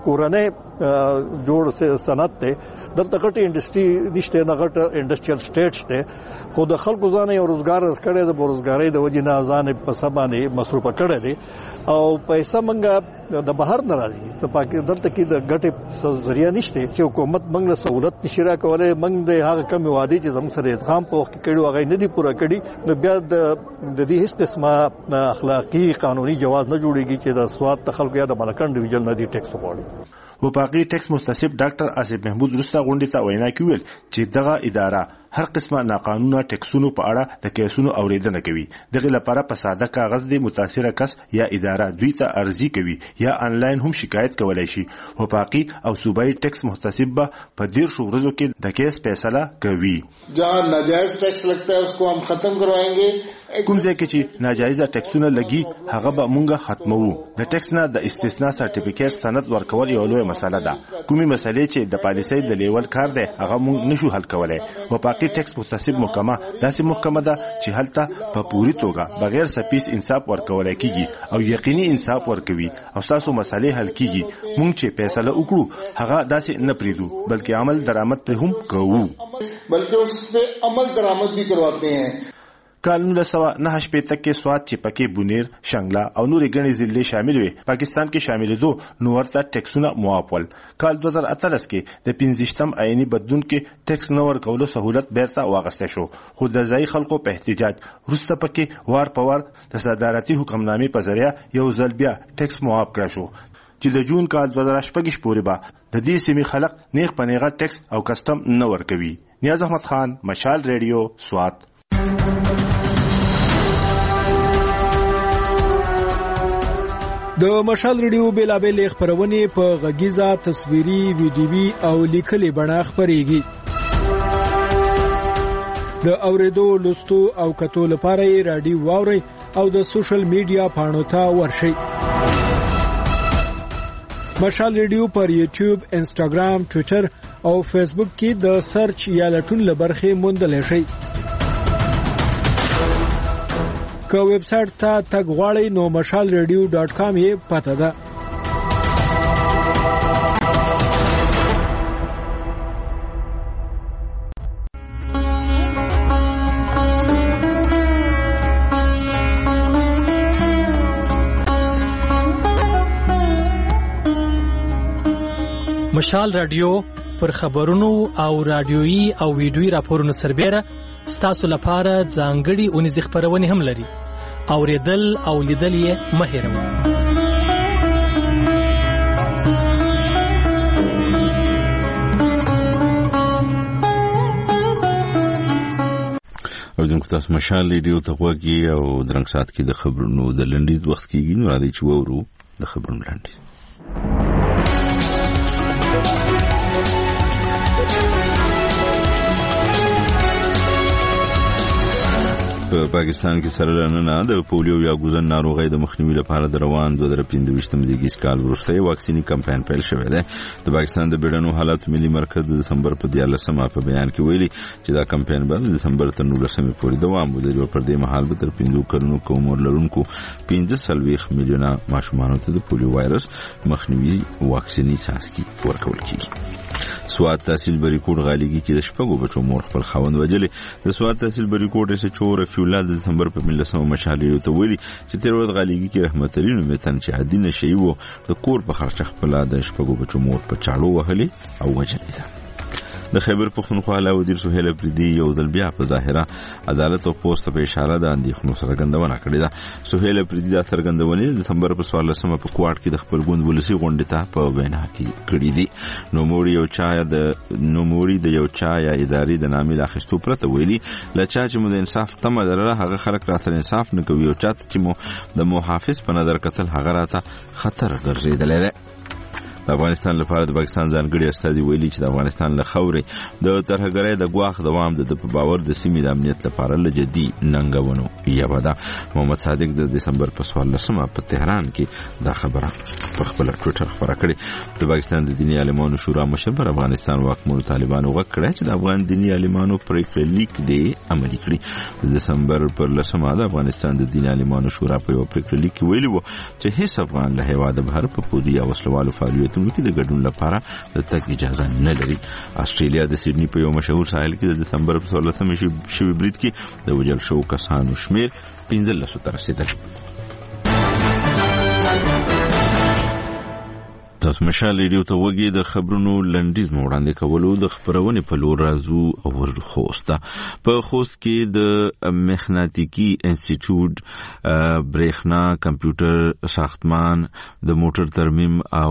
کورنۍ جوړ صنعت دی دلته کټي انډسټري نشته، نه غټ انډسټریال سټیټس دی. خو د خلکو ځان یو روزګار کړی د روزګارۍ د وجې نه ځان په سبانه مصروفه کړی دی او پیسې منګه د بهر نه راځي. ته پاکستان دلته کې د ګټې ذریعہ نشته چې حکومت موږ له سہولت نشي راکولای. موږ د هغه کم وعده چې زموږ سره ادغام په وخت کې کړي هغه نه دي پوره کړي. نو بیا د دې هیڅ قسمه اخلاقی قانوني جواز نه جوړيږي چې د سواد تخلق یا د ملکن ډیویژن نه دي ټیکس وغواړي. وفاقي ټیکس محتسب ډاکټر آصف محمود وروسته غونډې ته وینا کوي چې دغه اداره هر قسمه ناقانونه ټیکسونو په اړه د کیسونو اوریدنه کوي. دغه لپاره په ساده کاغذ د متاثره کس یا اداره دوی ته ارزي کوي یا آنلاین هم شکایت کولای شي. وفاقي او صوبایي ټیکس محتسب په 10 ورځو کې د کیس فیصله کوي. جہاں ناجائز ټیکس لگتا ہے اس کو हम ختم کروائیں کوم ځای کې چې ناجایزه ټیکسونه لګي هغه به مونږه ختمو. د ټیکس نه د استثناء سرټیفیکیټ سند ورکول یو لوی مسله ده. کومي مسلې چې د پالیسۍ د لیول کار دی هغه مونږ نشو حل کولای. وفاقي ټیکس محتسب محکمه داسې محکمه ده چې هلته په پوری توګه بغیر سپیس انصاف ورکول کیږي او یقیني انصاف ورکوي او تاسو مسلې حل کیږي. مونږ چې فیصله وکړو هغه داسې نه پریدو بلکې عمل درآمد پر هم کوو، بلکې اس په عمل درآمد بھی کرواتے ہیں. کال 1998 کې سوات چې پکې بونیر، شنګلا او نورې ګڼې ضلع شامل وي پاکستان کې شاملېدو نو ورته ټیکسونه معاف ول. کال 2018 کې د 15م آئینی بدلون کې ټیکس نه ورکولو سہولت بیرته واغسته شو خو د ځای خلکو په احتجاج وروسته پکې وار په وار د صدارتي حکمنامې په ذریعہ یو ځل بیا ټیکس معاف کړ شو چې د جون کال 2018 پورې به د دې سیمې خلک نیغ په نیغه ټیکس او کسټم نه ورکوي. نیاز احمد خان، مشال ریډیو، سوات. د مشال ریډیو بیلابل خبرونه په غږیزه، تصویري، ویډیوي او لیکلي بڼه خبريږي. د اوریدو، لوستو او کتو لپاره رادیو واوري او د سوشل میډیا پاڼو ته ورشي. مشال ریډیو پر یوټیوب، انسټاګرام، ټوئیټر او فیسبوک کې د سرچ یا لټون لبرخه موندل شي. که ویب سټ ته تګ غواړئ نو mashalradio.com یې پته ده. مشال رادیو پر خبرونو او رادیويي او ویډیويي راپورونو سربېره ستاسو لپاره ځانګړي اونیزې خپرونې هم لري. اوریدل او لیدل یې مه هېروئ. او دغه تاسو مشال ریډیو ته غوږی او درنګ سات کې د خبرونو د لنډیز وخت کېږي. نو راځي چې وورو د خبرونو لنډیز. په پاکستان کې سره لننه د پولیو یا ګوزن ناروغۍ د مخنیوي لپاره د روان 2015 زیږیز کال وروسته واکسینی کمپاین پیل شوی دی. د پاکستان د بیړنو حالات ملي مرکز د دسمبر په 14مه په بیان کې ویلي چې دا کمپاین به د دسمبر تر 19مې پورې دوام ولري او پر دې مهال به تر 5 کلونو عمر لرونکو 15 میلیونه ماشومانو ته د پولیو وایرس مخنیوي واکسینی ساسکی ورکول کیږي. سواد تحصیل بریکوټ غالیږي کې د شپږو بچو مور خپل خاوند وجلې. د سواد تحصیل بریکوټ سه چور فیولاد د دسمبر په 19مه مشالې ته ویلي چې تیر ورځ غالیږي کې رحمت علي نومتن چې عادي نشي وو د کور په خرچ خپل د شپږو بچو مور په چاړو وهلي او وجلې ده. د خیبر پختونخوا علاوه وزیر سهیل اپریدي یو ځل بیا په ظاهره عدالت او پوسټ په اشاره د اندېښنو څرګندونه کړې ده. سهیل اپریدي دا څرګندونه د دسمبر په 14مه په کوټ کې د خپل ګوند ولسی غونډې ته په وینا کې کړې دي. نوموړي د یو چا یا ادارې د نامې اخیستو پرته ویلي لچا چې مو د انصاف تمه لرله هغه خلک راته انصاف نه کوي او چاته چې مو د محافظ په نظر کتل هغه راته خطر ګرځېدلی دی. د افغانستان لپاره د پاکستان ځانګړي استازي ویلي چې د افغانستان له خاورې د ترهګرۍ د ګواښ دوام د په باور د سیمې د امنیت لپاره له جدي ننګونو یوه ده. محمد صادق د دسمبر په 14مه په تهران کې دا خبره په خپل ټویټر خبره کړې. د پاکستان د دیني عالمانو شورا مشر پر افغانستان واکمنو طالبانو غږ کړی چې د افغان دیني عالمانو پریکړه لیک دی عملي کړي. د دسمبر پر 10مه د افغانستان د دیني عالمانو شورا په یو پریکړه لیک کې ویلي وو چې هیڅ افغان له هیواده بهر په پودي یا وسلوالو فعالیت کې د ګډون لپاره د تګ اجازه نه لري. استرالیا د سیډني په یو مشهور ساحل کې د دسمبر په 16مه شوي برید کې د وژل شوو کسانو شمیر 15 ته رسیدلی. تاسو مشال ریډیو ته وګورئ. د خبرونو لنډیز مو وړاندې کولو د خبرونې په لور راځو او خوسته په خوست کې د مخناتیکي انسټیټیوټ برېښنا کمپیوټر ساختمان د موټر ترمیم او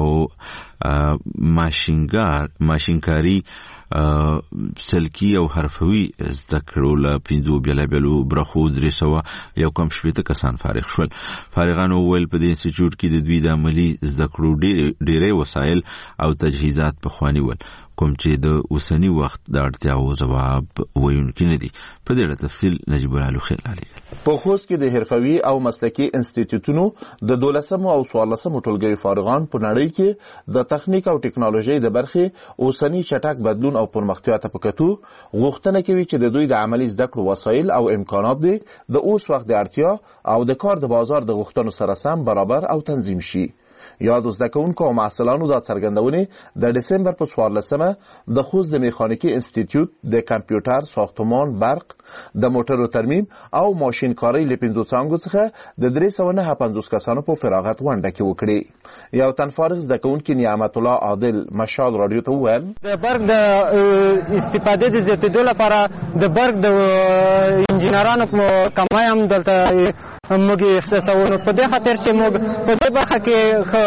ماشینکاری سلکی او حرفوي زده کړو له 5 بیلابیلو برخو 300 کسان فارغ شول. فارغانو ویل په دې انسټیټیوټ کې د دوی د عملی زده کړو ډېرې وسایل او تجهیزات په خواني ول کوم چې د اوسنی وخت د اړتیاو ځواب ویونکي نه دي. په دې اړه تفصیل نجیب الله خیل علي. په خوست کې د حرفوي او مسلکي انسټیټیوټونو د 12 او 14 ټولګي فارغان په نړۍ کې د تخنیک او ټکنالوژي د برخې اوسنی چټک بدلون او پرمختیا ته پکتو غوښتنه کوي چې د دوی د عملی زده کړو وسایل او امکانات د اوس وخت د اړتیا او د کار د بازار د غوښتنو سره سم برابر او تنظیم شي. یاد زده کوونکو او محصلانو دا څرګندونه د دسمبر په 14مه د خوست د میخانیکي انسټیټیوټ د کمپیوټر ساختمان برق د موټرو ترمیم او ماشینکاری له 15 څانګو څخه د 350 کسانو په فراغت غونډه کې وکړي. یو تن فارغ زده کوونکي نعمت الله عادل مشال رادیو ته وویل د برق د استفادې د زیاتېدو لپاره د برق د انجینرانو په کمای هم دلته موږ احساسوو. په دې خاطر چې موږ په دې برخه کې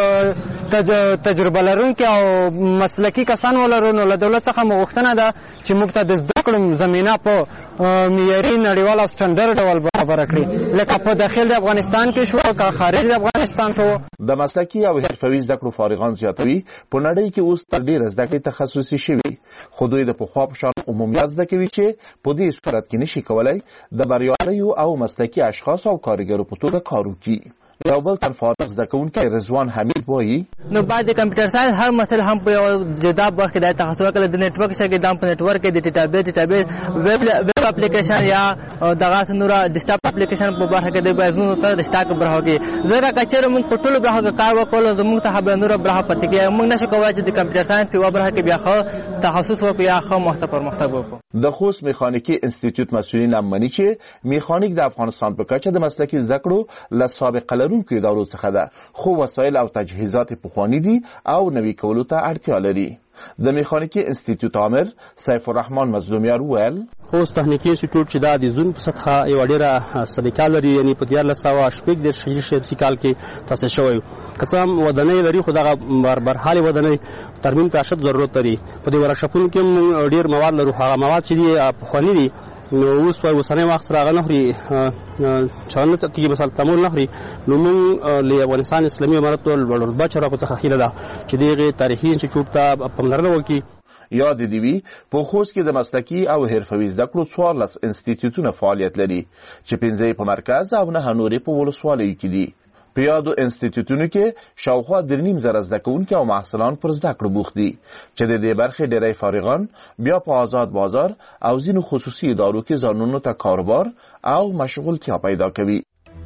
تجربه لرونکي او مسلکي کسان ولرو نو له دولت څخه مو غوښتنه ده چې موږ ته د زده کړو زمینه په معیاري نړیوال او سټنډرډ ډول برابر کړي لکه په داخل د افغانستان کې شو او خارج د افغانستان شو. د مسلکي او حرفوي زده کړو فارغان زیاتوي په نړۍ کې اوس تر ډیره زده کړې تخصصي شوي خو دوی د پخوا په شان عمومیت زده کوي چې په دې صورت کې نشي کولای د بریالیو او مسلکي اشخاص او کارګرو په توګه کار وکړي. یو بل تن فارغ زده کوونکی رضوان حمید وایي نو بعد د کمپیوټر ساينس هر مسله هم په جدا برخه کې د تخصص کله د نتورک څخه د نتورک کې د ډیټابیس ویب اپلیکیشن یا دغه نور ډیسکټاپ اپلیکیشن په برخه کې د بازونو ته د سٹاک برخه کې زړه کچره موږ په ټولو برخه کې کار وکړو زموږ ته به نور برخه پاتې کې موږ نشو کولای چې د کمپیوټر ساينس په برخه کې بیا خو تخصص وکړو یا خو پرمختګ وکړو. د خوست میخانیکي انسټیټیوټ مسؤلین هم مني چې میخانیک د افغانستان په کچه د مسلکي زده کړو له سابقه لرونکو ادارو څخه ده خو وسایل او تجهیزات پخوانی دي او نوي کولو ته اړتیا لري. د میخانیکي انسټیټیوټ عامر سیف الرحمن مظلومیار وویل خوست تخنیکي انسټیټیوټ چې دا د زون په سطحه یو ډېره سابقه لري، یعنی په 1914 کال کې تاسیس شوی. که څه هم ودانۍ لري خو دغه برحالې ودانۍ ترمیم ته اشد ضرورت لري. په دې ورکشاپونو کې هم ډېر مواد لرو، هغه مواد چې دي پخواني دي، نو اوس اوسنی وخت سره هغه نه خوري، چانه ته مثلا تمول نه خوري. نو موږ له افغانستان اسلامي امارت ولرتبه چارواکو څخه هیله ده چې دغه تاریخي انسټیټیوټ ته پاملرنه وکړي. یاد دی وی په خوست کې د مسلکي او حرفوي زده کړو 14 انسټیټیوټونه فعالیت لري چې 15 په مرکز او 9 نورې په ولسوالیو کې دي. په یادو انسټیټیوټونو کې شاوخوا 3.5 زده کوونکي او محصلان پر زده کړو بوخت دي چې د دې برخې ډېری فارغان بیا په آزاد بازار او ځینو خصوصي ادارو کې ځانونو ته کاروبار او مشغولتیا پیدا کوي.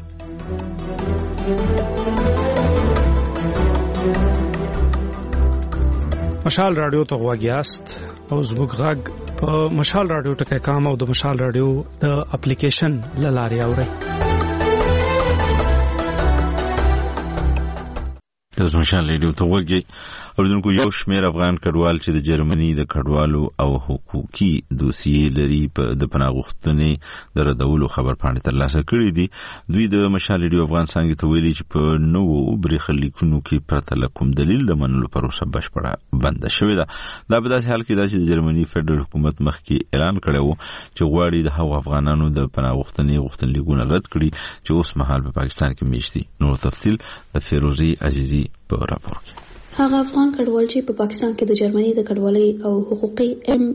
مشال رادیو ته غواړی است او زموږ غږ په مشال رادیو ټکي کام او د مشال رادیو د اپلیکیشن لاري اوري. د مشال رادیو ته غواړی اوردونکو یو شمیر افغان کډوال چې د جرمني د کډوالو او حقوقي دوسیې لري په د پناه غوښتنې د ردولو خبر پاڼې ترلاسه کړې دي. دوی د مشال رادیو افغان څنګه ته ویلي چې په نوو بریښلیکونو کې پرته له کوم دلیل د منلو پروسه بشپړه بنده شوې ده. دا په داسې حال کې ده چې د جرمني فدرال حکومت مخکې اعلان کړی و چې غواړي د هغو افغانانو د پناه غوښتنې غوښتنلیکونه رد کړي چې اوس مهال په پاکستان کې میشت دي. نور تفصیل د فیروزي عزیزي په راپور کې. هغه افغان کډوال چې په پاکستان کې د جرمني د کډوالۍ او حقوقي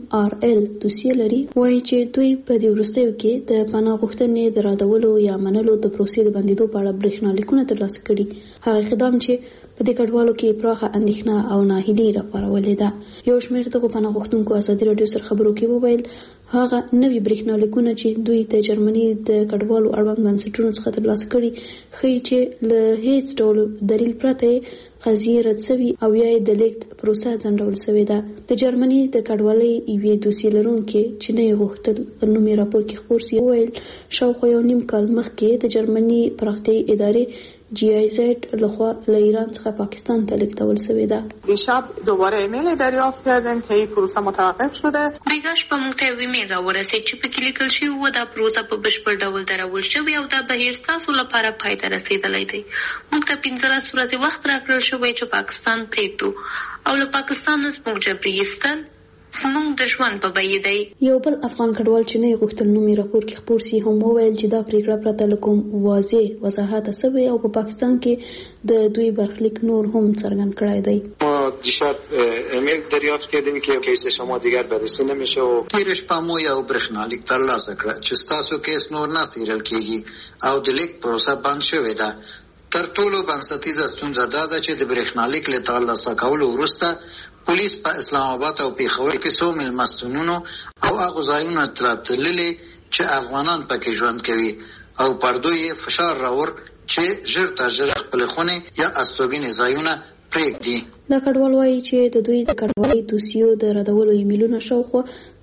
MRL دوسیه لري وایي چې دوی په دې وروستیو کې د پناه غوښتنې د رادولو یا منلو د پروسې د بندیدو په اړه برېښنالیکونه ترلاسه کړي. هغه اقدام چې په دې کډوالو کې پراخه اندېښنه او ناهیلي راپارولې ده. یو شمېر دغو پناه غوښتونکو ازادي راډیو سره خبرو کې وویل هغه نوي برېښنالیکونه چې دوی د جرمني د کډوالو اړوند بنسټونو څخه ترلاسه کړي ښیي چې له هیڅ ډول دلیل پرته قضیې رد شوي او یا د لیږد پروسه ځنډول شوې ده. د جرمني د کډوالۍ یوې دوسیې لرونکي چې نه یې غوښتل نوم یې راپور کې خپور سي وویل شاوخوا 1.5 کال مخکې د جرمني پراختیایي ادارې GIZ لخوا له ایران څخه پاکستان ته لیږدول شوې ده. دیشب دوباره ایمیل دریافت کردیم که این پروسه متوقف شده. بیگاش په موږ ته ایمیل راورسېد چې پکې لیکل شوي و دا پروسه په بشپړ ډول درول شوې او دا بهیر ستاسو لپاره پای ته رسېدلی دی. موږ ته 15 ورځې وخت راکړل شوی چې پاکستان پرېږدو او له پاکستان نه زموږ جبري ایستل زموږ د ژوند په بیه دی. یو بل افغان کډوال چې نه یې غوښتل نوم یې راپور کې خپور سي هم وویل چې دا پرېکړه پرته له کوم واضح وضاحت شوی او په پاکستان کې د دوی برخلیک نور هم څرګند کړی دی. ما دیشب ایمیل دریافت کردیم که کیس شما دیگر بررسی نمیشه و تیر شپه مو یو برېښنالیک ترلاسه کړ چې ستاسو کیس نور نه څېړل کیږي او د لیک پروسه بند شوې ده. تر ټولو بنسټیزه ستونزه دا ده چې د برېښنالیک له ترلاسه کولو وروسته پولیس په اسلام آباد او پیښور کې څو میلمستونونو او هغو ځایونو ته تللي چې افغانان پکې ژوند کوي او پر دوی فشار راوړ چې ژر تر ژره خپلې خونې یا استوګنې ځایونه پرېږدي. دا کډوال وایي چې د دوی د کډوالۍ دوسیو د ردولو ایمیلونه شاوخوا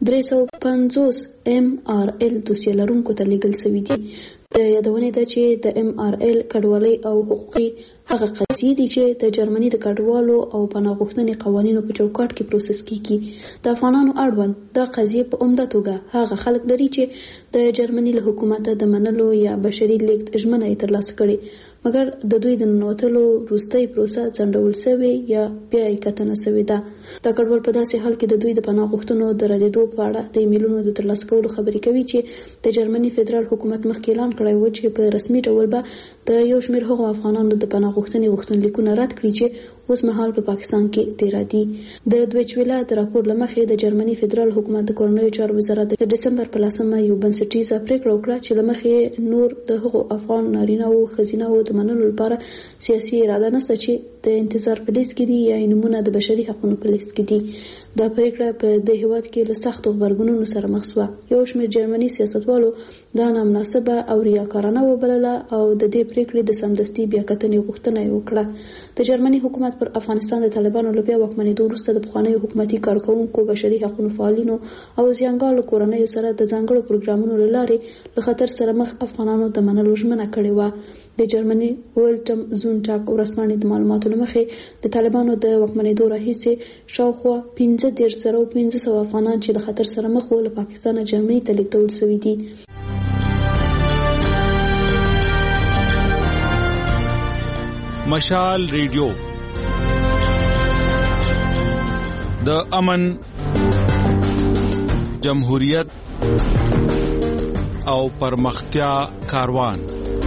350 MRL دوسیه لرونکو ته لیږل شوي دي. د یادونې ده چې د MRL کډوالۍ او حقوقي هغه قضیې دي چې د جرمني د کډوالو او پناه غوښتنې قوانینو په چوکاټ کې پروسس کیږي. د افغانانو اړوند دا قضیې په عمده توګه هغه خلک لري چې د جرمني له حکومته د منلو یا بشري لیږد ژمنه یې ترلاسه کړې مګر د دوی د ننوتلو وروستۍ پروسه ځنډول شوې یا بیا یې کتنه شوې ده. دا کډوال په داسې حال کې د دوی د پناه غوښتنو د ردېدو په اړه د ایمیلونو د ترلاسه کولو خبرې کوي چې د جرمني فدرال حکومت مخکې اعلان کړی و چې په رسمي ډول به د یو شمېر هغو افغانانو د پناه غوښتنې غوښتنلیکونه رد کړي چې اوس مهال په پاکستان کې تیرا دي. د دویچ ویله د راپور له مخې د جرمني فدرال حکومت د کورنیو چارو وزارت د ډسمبر په 10 یو بنسټیزه پریکړه وکړه چې له مخې نور د هغو افغان نارینه او ښځینه او د منلو لپاره سیاسي اراده نشته چې د انتظار په لیست کې دي یا نمونه د بشري حقوقو په لیست کې دي. دا پریکړه په د هیواد کې له سختو غبرګونونو سره مخ شوه. یو شمېر جرمني سیاستوالو دا نامناسبه او ریاکارانه وبلله او د دې پریکړې د سمدستي بیاکتنې غوښتنه یې وکړه. د جرمني حکومت پر افغانستان د طالبانو له بیا واکمنېدو وروسته د پخوانیو حکومتي کارکوونکو، بشري حقوقو فعالینو او زیانګالو کورنیو سره د ځانګړو پروګرامونو له لارې له خطر سره مخ افغانانو د منلو ژمنه کړې وه. د جرمني ولټم زونټاګ ورځپاڼې د معلوماتو له مخې د طالبانو د واکمنېدو راهیسې شاوخوا 15,500 افغانان چې د خطر سره مخ وو له پاکستانه جرمني ته لیږدول شوي دي. مشال ریډیو د امن، جمهوریت او پرمختیا کاروان.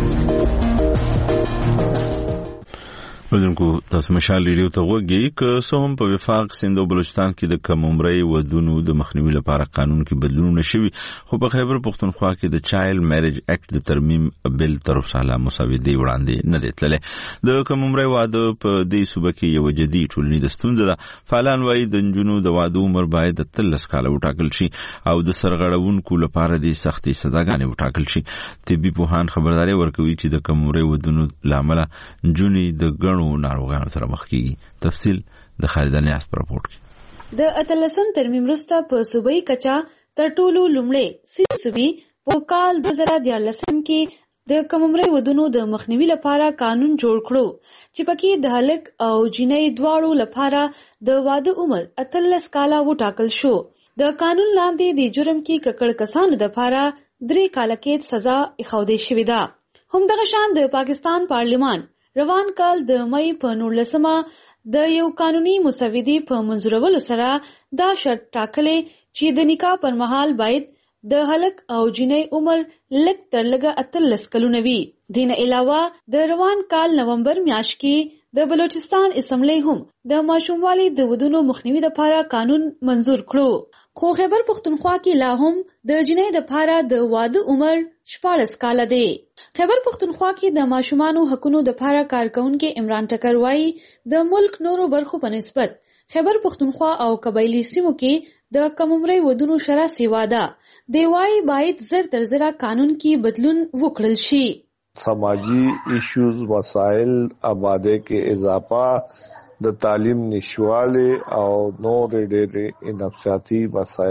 ودونکو تاسو مشال ریډیو ته وګورئ که څه هم په وفاق سند او بلوچستان کې د کم عمرۍ ودونو د مخنیوي لپاره قانون کې بدلونونه شوي، خو په خیبر پختونخوا کې د چایلډ میریج اکټ د ترمیم بل تر اوسه لا مسودې وړاندې نه دی تللی. د کم عمرۍ واده په دې صوبه کې یو جدي ټولنیزه ستونزه ده. فعالان وایي د نجونو د واده عمر باید 13 کاله وټاکل شي او د سرغړونکو لپاره د سختې سزاګانې وټاکل شي. طبي پوهان خبرداري ورکوي چې د کم عمرۍ ودونو لامل نجونې د ناروغانو سره مخ کیږي. تفصیل د خالد نیاز پر راپورټ کې. د 18 ترمیم وروسته په صوبایي کچا تر ټولو لومړی سیسوي په کال 2014 کې د کم عمرۍ ودونو د مخنیوي لپاره قانون جوړ کړو چې پکې د هلک او جنۍ دواړو لپاره د واده عمر 18 کاله وټاکل شو. د قانون لاندې د جرم کې ککړ کسانو لپاره 3 کاله قید سزا ایښودل شوې ده. همدغه شان د پاکستان پارلمان روان کال د مئی په 19 د یو قانوني مسودې په منظورولو سره دا شرط ټاکلې چې د نکاح پر مهال باید د هلک او جنۍ عمر لږ تر لږه 18 کلونه وي. دین علاوه د روان کال نومبر میاشت کې د بلوچستان اسمبلی هم د ماشوموالي د ودونو مخنیوي لپاره قانون منظور کړو. خو خیبر پختونخوا کې لا هم د جنۍ لپاره د واده عمر 14 کاله دی. خیبر پختونخوا کې د ماشومانو حقونو لپاره کارکونکي عمران ټکر وایي د ملک نورو برخو په نسبت خیبر پختونخوا او قبایلی سیمو کې د کم عمرۍ ودونو شرح سیوا ده. دی وایي باید زر تر زره قانون کې بدلون وکړل شي. سماجی ایشوز، مسائل، آبادی کې اضافه، د تعلیم نشواله او نور ډېر نفسیاتي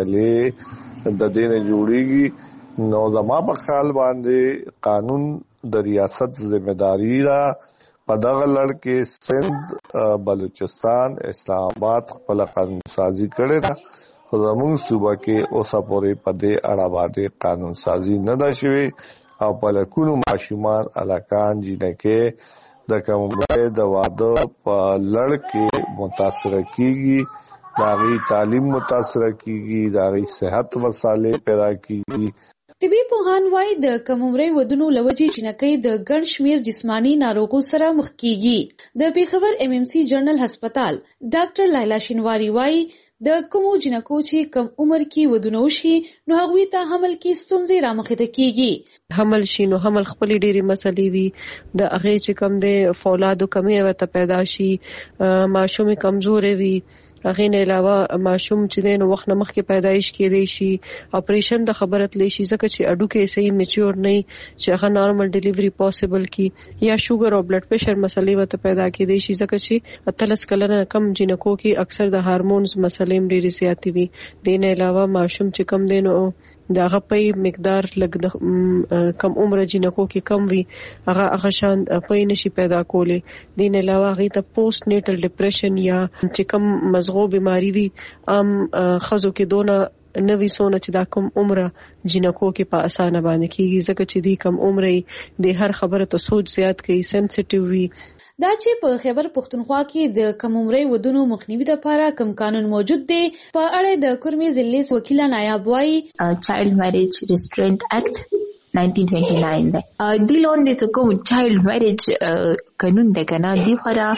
مسایلې د دې نه جوړیږي. نو زما په خیال باندې قانون د ریاست ذمہداری را په دغه لړ کې سند، بلوچستان، اسلام آباد خپل قانون سازي کړې ده. خو زموږ صوبه کې اوسه پورې په دې اړه باندې قانون سازي نه ده شوې او په لکونو ماشومان الکان جنکې د کم عمرۍ د واده په لړ کې متاثر کیږي، داغي تعلیم متاثر کیږي، داغي صحت مسالې پیدا کیږي. طبي پوهان وایي د کم عمرۍ ودونو لوجې جنکۍ د ګڼ شمیر جسمانی ناروغو سره مخ کیږي. د پیښور MMC جنرال هسپتال ډاکټر لایلا شینواری وایي د کومو جنکو چې کم عمر کې ودونه وشي نو هغوی ته حمل کې ستونزې رامخته کیږي. حمل شي نو حمل خپلې ډېرې مسلې وي، د هغې چې کم د فولادو کمی ورته پیدا شي، ماشوم کمزورې وي. هغې نه علاوه ماشوم چې دی نو وخت نه مخکې پیدایش کېدی شي، اپریشن د خبره تلی شي ځکه چې اډوکې صحیح میچور نه چې هغه نارمل ډیلیوري پاسبل کی، یا شوګر او بلډ پریشر مسلې ورته پیدا کېدی شي ځکه چې 18 کلنه کم جنکو کې اکثر د هارمونز مسلې ډېرې زیاتې وي. دې نه علاوه ماشوم چې کم دی نو د هغه په مقدار لږ د کم عمر جنکو کې کم وي، هغه شان په نشي پیدا کولی. دې نه علاوه هغې ته پوسټ نیټل ډپریشن یا چې کم مزغو بیماری وي عام ښځو کې دونه نوی سونه چې دا کم عمره جنکو کې په اسانه باندې کېږي ځکه چې دی کم عمره د هر خبره ته سوچ زیات کوي، سنسټیو وي. دا چې په خیبر پختونخوا کې د کم عمرۍ ودونو مخنیوي لپاره کوم قانون موجود دی په اړه د کورمي ضلع وکیل نایب وایي چایلډ میریج ریسټرینټ اکټ 1929 دی. د لاندې څه کوم چایلډ میریج قانون دی کنه دی خورا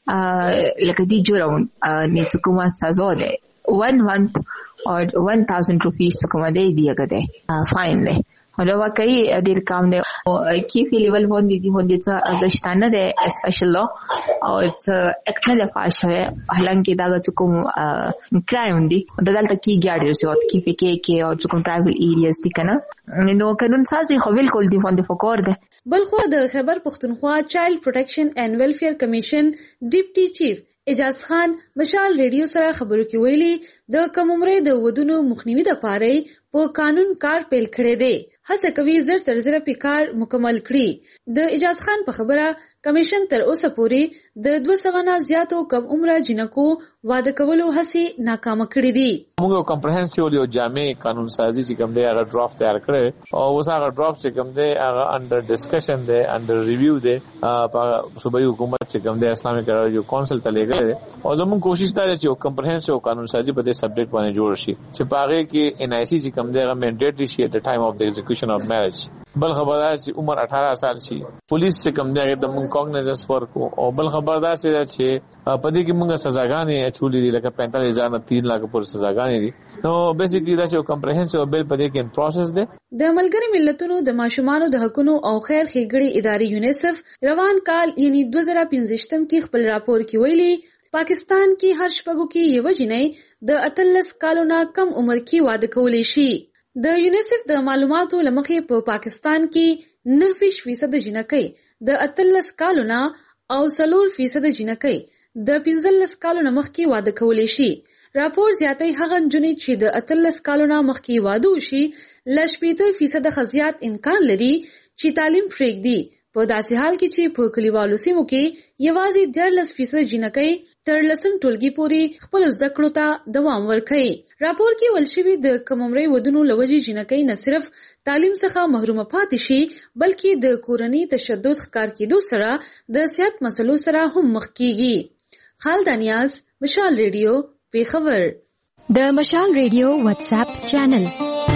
لکه دی جرم نه څه کومه سزا ده 1 month or 1000 rupees څه کومه دی دیګه ده فاین ده ولا واقعي ډیر کم دی کیفي لیول باندې څه غشتانه دی سپیشل لا او اکټ نه پاس شوی حالانکه دا کوم کرایم دی دلته کې ګاډي رسوت کیفي کې او کوم ټرایبل ایریاز دي کنه نو قانون سازي خو بالکل دی باندې فکر دی. بلخو د خیبر پختونخوا چایلډ پروټیکشن اینڈ ویلفیر کمیشن ډیپټي چیف اجاز خان مشال ریډیو سره خبرو کې ویلي د کم عمرې د ودونو مخنیوي د پاره په قانون کار پیل کړی دی هڅه کوي زر تر زر په کار مکمل کړي. د اجاز خان په خبره کمیشن تر اوسه پورې د 200 نه زیاتو کم عمره جنکو واده کولو هڅې ناکامه کړې دي. موږ کمپریهنسیو یو جامع قانون سازي چې کوم دی هغه ډرافټ تیار کړی او اوس هغه ډرافټ چې کوم دی هغه انډر ډسکشن دی انډر ریویو دی په صوبایي حکومت چې کوم دی اسلامي یو کونسل ته لګل او زموږ کوشش دا چې یو کمپریهنسیو قانون سازي په دې سبجیکټ باندې جوړ شي چې په هغه کې ان آی سی چې کوم دی هغه منډیټری شي at the time of the execution of marriage. بل خبردار چې عمر 18 سال شي پولیس چې کوم دی هغه د مونږ کاګنیزنس ورکو او بل خبردار چې په دې کې موږ سزاګانې چولې دي لکه 45,000 نه 3 لک پورې سزاګانې دي نو بیسیکلی دا یو کمپریهنسیو بیل په دې کې ان پروسس دی. د ملګری ملتونو د ماشومانو د حقوقو او خیر ښېګړې ادارې یونیسف روان کال یعنی 2015 کې خپل راپور کې ویلي پاکستان کې هر شپږو کې یو جنۍ د 18 کالو نه کم عمر کې واده کولی شي. د یونیسف د معلوماتو لمخې په پاکستان کې 9% جنکۍ د 18 کالو نه او 4% جنکۍ د 15 کالو نه مخکې واده کولی شي. راپور زیاتې هغه نجونې چې د 18 کالو نه مخکې واده وشي ل 80% خزيات امکان لري چې تعلیم پرېږدي په داسې حال کې چې په کلیوالو سیمو کې یوازې 14% جنکۍ تر لسم ټولګي پورې خپل زده کړو ته دوام ورکوي. راپور کې ویل شوي د کم عمرې ودونو لوجې جنکۍ نه صرف تعلیم څخه محرومه پاتې شي بلکې د کورنۍ تشدد ښکار کېدو سره د صحت مسلو سره هم مخ کیږي. خالد نیاز مشال ریډیو پیښور. د مشال ریډیو واتس اپ چینل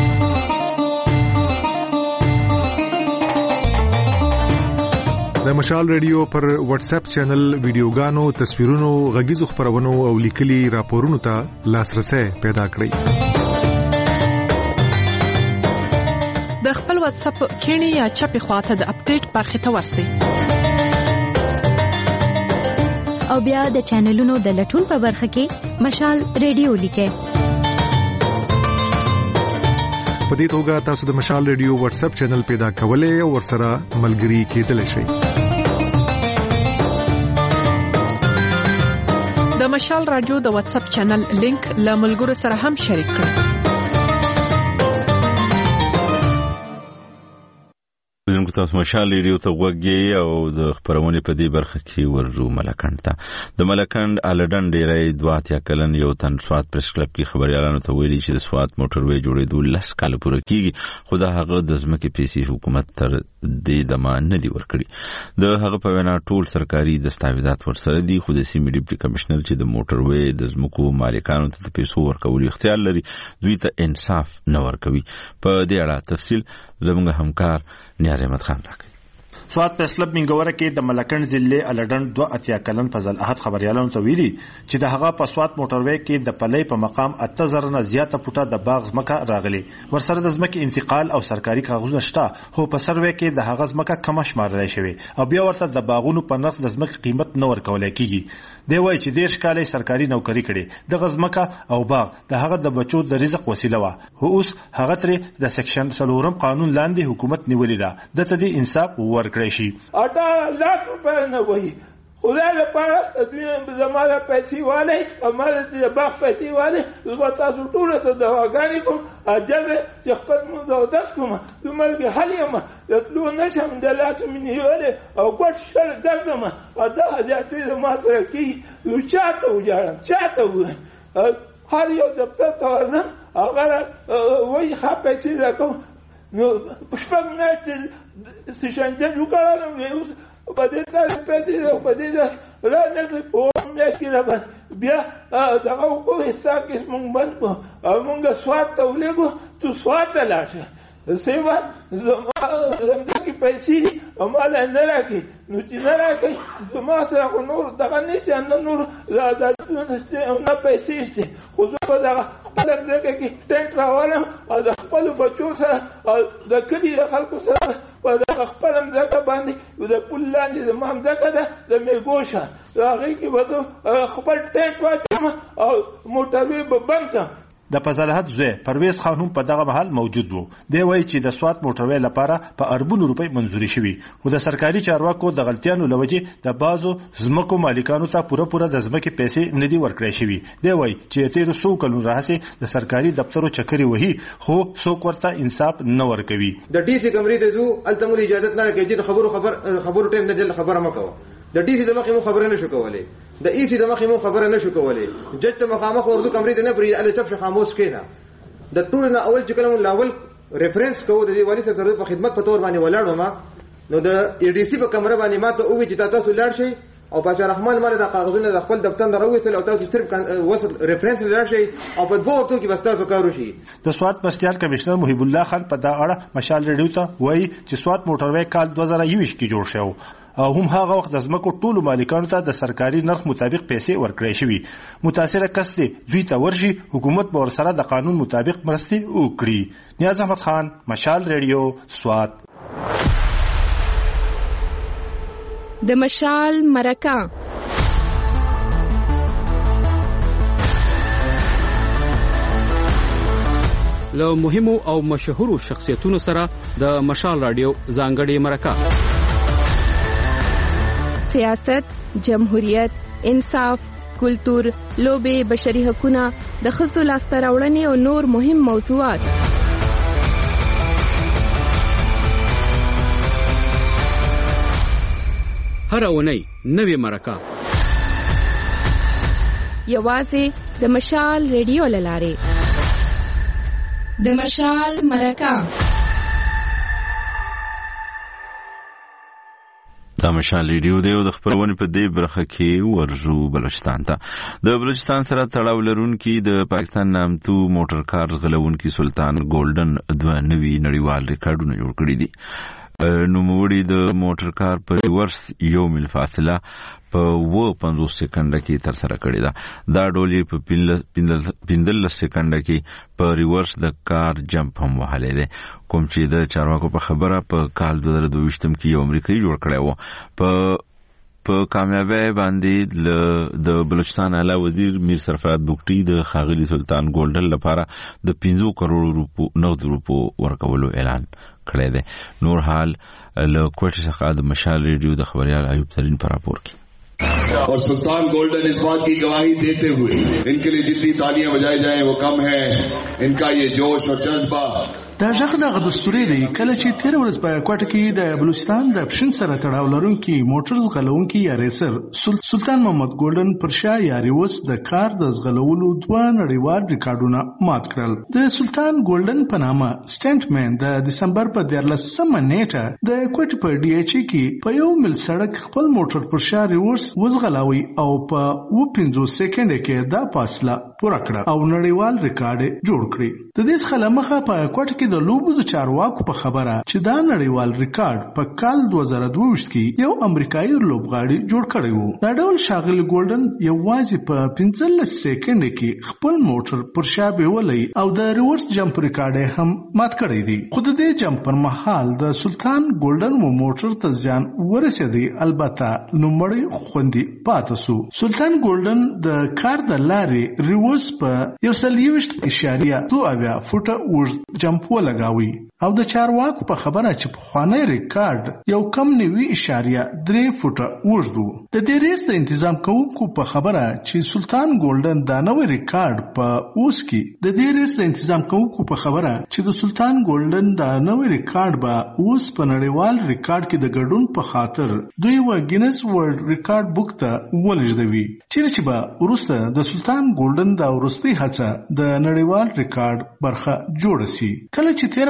د مشال ریډیو پر واتس اپ چینل ویډیوګانو تصویرونو غږیزو خبرونو او لیکلي راپورونو ته لاسرسي پیدا کړئ. د خپل واتس اپ کینی یا چپی خواته د اپډیټ برخه ته ورسئ او بیا د چینلونو د لټون په برخه کې مشال ریډیو لیکئ. په دې توګه تاسو د مشال ریډیو واتس اپ چینل پیدا کولای او ورسره ملګري کېدلی شئ. د مشال رادیو د واتس اپ چینل لینک له ملګرو سره هم شریک کړئ. زموږ تاسو مشال ریډیو ته وګورئ او د خبرونه په دې برخه کې ورجو ملکند ته د ملکند الډن ډیرې 2 کلن یو تن سواد پریس کلب کې خبريالانو ته ویلي چې د سواد موټروي جوړېدو 10 کال پوره کیږي خو دا هغه د ځمکې پیسې حکومت تر دې دمه نه دی ورکړي. د هغه په وینا ټول سرکاري دستاویزات ورسره دي خو د سیمې ډیپټي کمشنر چې د موټروي د ځمکو مالکانو ته د پیسو ورکولو اختیار لري دوی ته انصاف نه ورکوي. په دې اړه تفصیل زموږ همکار نیاز احمد خان راکړي. سواد پریس کلب منګوره کې د ملکند ضلع الډن 2 کلن فضل احد خبريالانو ته ویلي چې د هغه په سواد موټروي کې د پلي په مقام 8000 نه زیاته پټه د باغ ځمکه راغلي ورسره د ځمکې انتقال او سرکاري کاغذونه شته خو په سروي کې د هغه ځمکه کم شمارل شوی او بیا ورته د باغونو په نرخ د ځمکې قیمت نه ورکول کیږي. دی وایي چې 10 کال سرکاري نوکری کړي د ځمکه او باغ د هغه د بچو د رزق وسیله و خو اوس هغه تر د سیکشن 4 قانون لاندې حکومت نیولې ده د تدې انصاف ورکړي شي. 18 लाख रुपए نه وایي خدای لپاره زموږه پیسې والي او مال دې باغ پیسې والي زه تاسو ټول ته دواګانې کوم اجازه چې خپل مونږ او داس کوم زموږه حالیم د لو نشم د لاس منیوله او ګټ شر دغه دا حاجتې ما سره کی یو چاته وجارم چاته و هر یو دفتر ته ورځم هغه وایي خپې چې کوم نو پښپم نه چې څنګه وکړم یو په دې ته پېدې په دې را نه په مېشکې را بیا دا کو حصہ کې مونږ باندې مونږ سواد ته ولګو چې سواد ته لاشه سیوا زموږ کې پیسې امال نه راکې نو چې نه راکې زما سره خو نور دغه نشته نه نور نه پیسې شته خو زه په دغه خپل ځکه کې ټینټ راوړم او د خپل بچو سره او د کلي د خلکو سره په دغه خپل ځکه باندې د پل لاندې زما ځکه ده د میګوشه هغې کې به خپل ټینټ واچوم او موټروي به بند کړم. د فضلحت زوی پرویز خان هم په دغه محل موجود وو. دی وایي چې د سوات موټروي لپاره په اربونو روپۍ منځوري شوي خو د سرکاري چارواکو د غلطیانو له وجې د بعضو ځمکو مالکانو ته پوره د ځمکې پیسې نه دي ورکړی شوي. دی وایي چې تېرو څو کلونو راهیسې د سرکاري دفترو چکرې وهي خو څوک ورته انصاف نه ورکوي. د ډي سي کمرې ته ځو هلته مو اجازت نه راکوي چې خبرو ټایم نه دی خبره مه کوه. د ډي سي د مخې مو خبره نه شو کولی د ای سي د مخې مو خبره نه شو کولی جج ته مخامخ اردو کمرې ته نه پرې ال چپ خاموش کینا د ټول نه اول چې کلم لاول ریفرنس کوو د والی صاحب سره په خدمت په تور باندې ولاړو ما نو د ای ډي سي په کمره باندې ما ته اوې چې تاسو لاړ شئ او بچا رحمان مله د کاغذونو د خپل دفتر نه راوېستل او تاسو صرف وصل ریفرنس لاړ شئ او په دوه وختو کې بس تاسو کار وشي. د سوات مرستیال کمشنر محب الله خان په دا اړه مشال ریډیو ته وایي چې سوات موټروي کال 2021 کې جوړ شو او هم هغه وخت د ځمکو ټولو مالکانو ته د سرکاري نرخ مطابق پیسې ورکړې شوي. متاثره کس دی دوی ته ورشي حکومت به ورسره د قانون مطابق مرستې وکړي. نیاز احمد خان مشال ریډیو سوات. د مشال مرکه له مهمو او مشهورو شخصیتونو سره د مشال رادیو ځانګړې مرکه. سیاست، جمهوریت، انصاف، کلتور، لوبې، بشري حقوقونه، د ښځو لاسته راوړنې او نور مهم موضوعات. هر اونۍ نوې مرکه یوازې د مشال ریډیو له لارې. د مشال مرکه دا مشال ریډیو دی او د خبرونې په دې برخه کې ورزو بلوچستان ته. د بلوچستان سره تړاو لرونکي د پاکستان نامتو موټر کار ځغلونکي سلطان ګولډن دوه نوي نړیوال ریکارډونه جوړ کړي دي. نوموړي د موټر کار په ریورس 1 میل فاصله په 50 سکند کې تر سره کړی دا. دا ډول په 15 سکند کې په ریورس د کار جمپ هم وهلی دی کوم چې د چارواکو په خبره په کال 2022 کې یو امریکایي جوړ کړی و. په کامیابی باندې د بلوچستان اعلی وزیر میر سرفراز بوکټي د خاغلی سلطان ګولډن لپاره د 15 کروڑ روپو نغد روپو ورکولو اعلان کړی دی. نور حال له کوټې څخه د مشال ریډیو د خبريال ایوب ترین پر راپور کی. और सुल्तान गोल्डन इस बात की गवाही देते हुए इनके लिए जितनी तालियां बजाई जाएं वो कम है. इनका ये जोश और जज्बा دا ځکه د دستوري دی کله چې 13 ورځې په کوټه کې د بلوچستان د پښین سره تړاو لرونکي موټر ځغلونکي یا ریسر سلطان محمد ګولډن پرشا یا ریوس د کار د ځغلولو دوه نړیوال ریکارډونه مات کړل. د سلطان ګولډن په نامه سټنټ مین د دسمبر په 13 نیټه د کوټه په ډي ایچ کې په 1 میل سړک خپل موټر پرشا ریوس وځغلاوي او په 15 سکند کې دا فاصله پوره کړه او نړیوال ریکارډ جوړ کړی. د دې څخه لمخه په کوټه کې د لوبو د چارواکو په خبره چې دا نړیوال ریکارډ په کال 2022 کې یو امریکایي لوبغاړي جوړ کړی وو. دا ډول شاغل ګولډن یوازې په 15 سکند کې خپل موټر پر شابه ولې او د ریورس جمپ ریکارډ هم مات کړی دی. خو د دې جمپ پر مهال د سلطان ګولډن موټر ته ځان ورسېدی البته نومړی خوندي پاتې سو. سلطان ګولډن د کار د لارې ریورس په 1.2 فوټه اوږد جمپ ولګاوي او د چارواکو په خبره چې په خوانی ریکارډ 1.3 فوټه اوږد و. د دې ریس د تنظیم کوونکو په خبره چې سلطان ګولډن دا نوې ریکارډ په اوس کې د دې ریس د تنظیم کوونکو په خبره چې د سلطان ګولډن دا نوې ریکارډ به اوس په نړیوال ریکارډ کې د ګډون په خاطر دوی و ګینس ورلد ریکارډ بوک ته ولېږدوي چې به وروسته د سلطان ګولډن دا ورستي هڅه د نړیوال ریکارډ برخه جوړ شي. کله چې 13 ورځې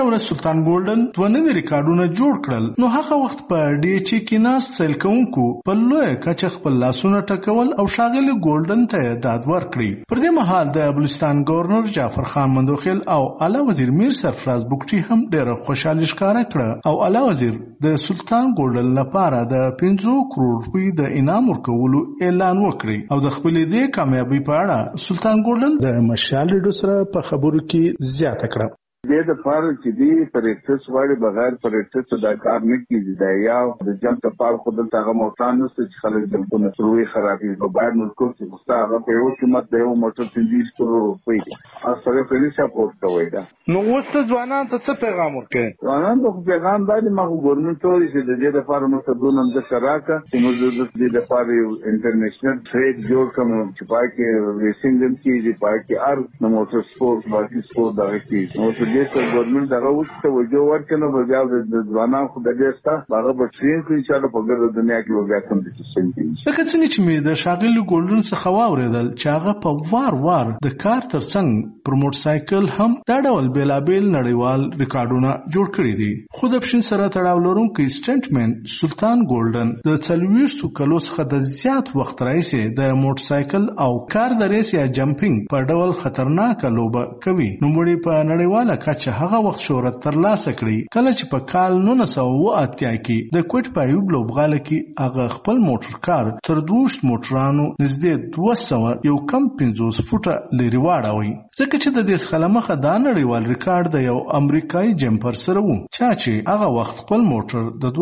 سلطان ګولډن 2 ریکارډونه جوړ کړل. نو هغه وخت په ډي ایچ کې ناس سیل کوونکو په لوی کچه خپل لاسونه ټکول او ښاغلي ګولډن ته داد ورکړي. پر دې مهال د بلوچستان گورنر جعفر خان مندوخیل او اعلی وزیر میر سرفراز بوکټي هم ډېره خوشحالي ښکاره کړه او اعلی وزیر د سلطان ګولډن لپاره د 50 کروڑ روپۍ د انعام ورکولو اعلان وکړي او د خپلې دې کامیابی په اړه سلطان ګولډن د مشال ریډیو سره په خبرو کې زیاته کړه. د پاره چې دی پریکټس واړي بغیر پریکټس دا کار نه کیږي. دا یو د جنگ په پاره خود ته هغه موټان نو چې خلک د کو نسروي خرابې په باید نو کو چې مستعار په یو قیمت د یو موټر 30 کروڑ روپۍ اصله په دې سپورټ کوي. دا نو وسته ځوانان ته څه پیغام ورکړي؟ ځوانان ته پیغام دی ما ګورنمنت ته چې د دې لپاره موږ ته دونه د شراکه چې موږ د دې لپاره یو انټرنیشنل ټریډ جوړ کوم چې پای کې ریسینګ هم کیږي، پای کې ار نو موټر سپورټ باقي سپورټ دا کیږي. نو دې ته ګورنمنت دغه وخت توجه ورکړي نو بیا د ځوانان خو د دې ستا هغه به ټرین کوي چې هغه په ګرځي دنیا کې وګیا کوم چې څنګه لکه څنګه چې مې د ښاغلي ګولډن څخه واورېدل چې هغه په وار د کار ترڅنګ پر موټر سایکل هم دا ډول بیلابیل نړیوال ریکارډونه جوړ کړي دي. خو د پښین سره تړاو لرونکی سټنټمن سلطان ګولډن د 40 کلو څخه د زیات وخت راهیسې د موټر سایکل او کار د ریس یا جمپینګ په ډول خطرناک لوبه کوي. نوموړي په نړیواله کچه هغه وخت شهرت ترلاسه کړی کله چې په کال 1980 کې د کوټ پایوب لوبغاله کې هغه خپل موټر کار تر 2 موټرانو نږدې 200 یو کم 50 فوټه لري واړوي. ځکه چې د دې څخه مخه دا نړیوال ریکارډ د یو امریکایي جمپر سره وو چې هغه وخت خپل موټر د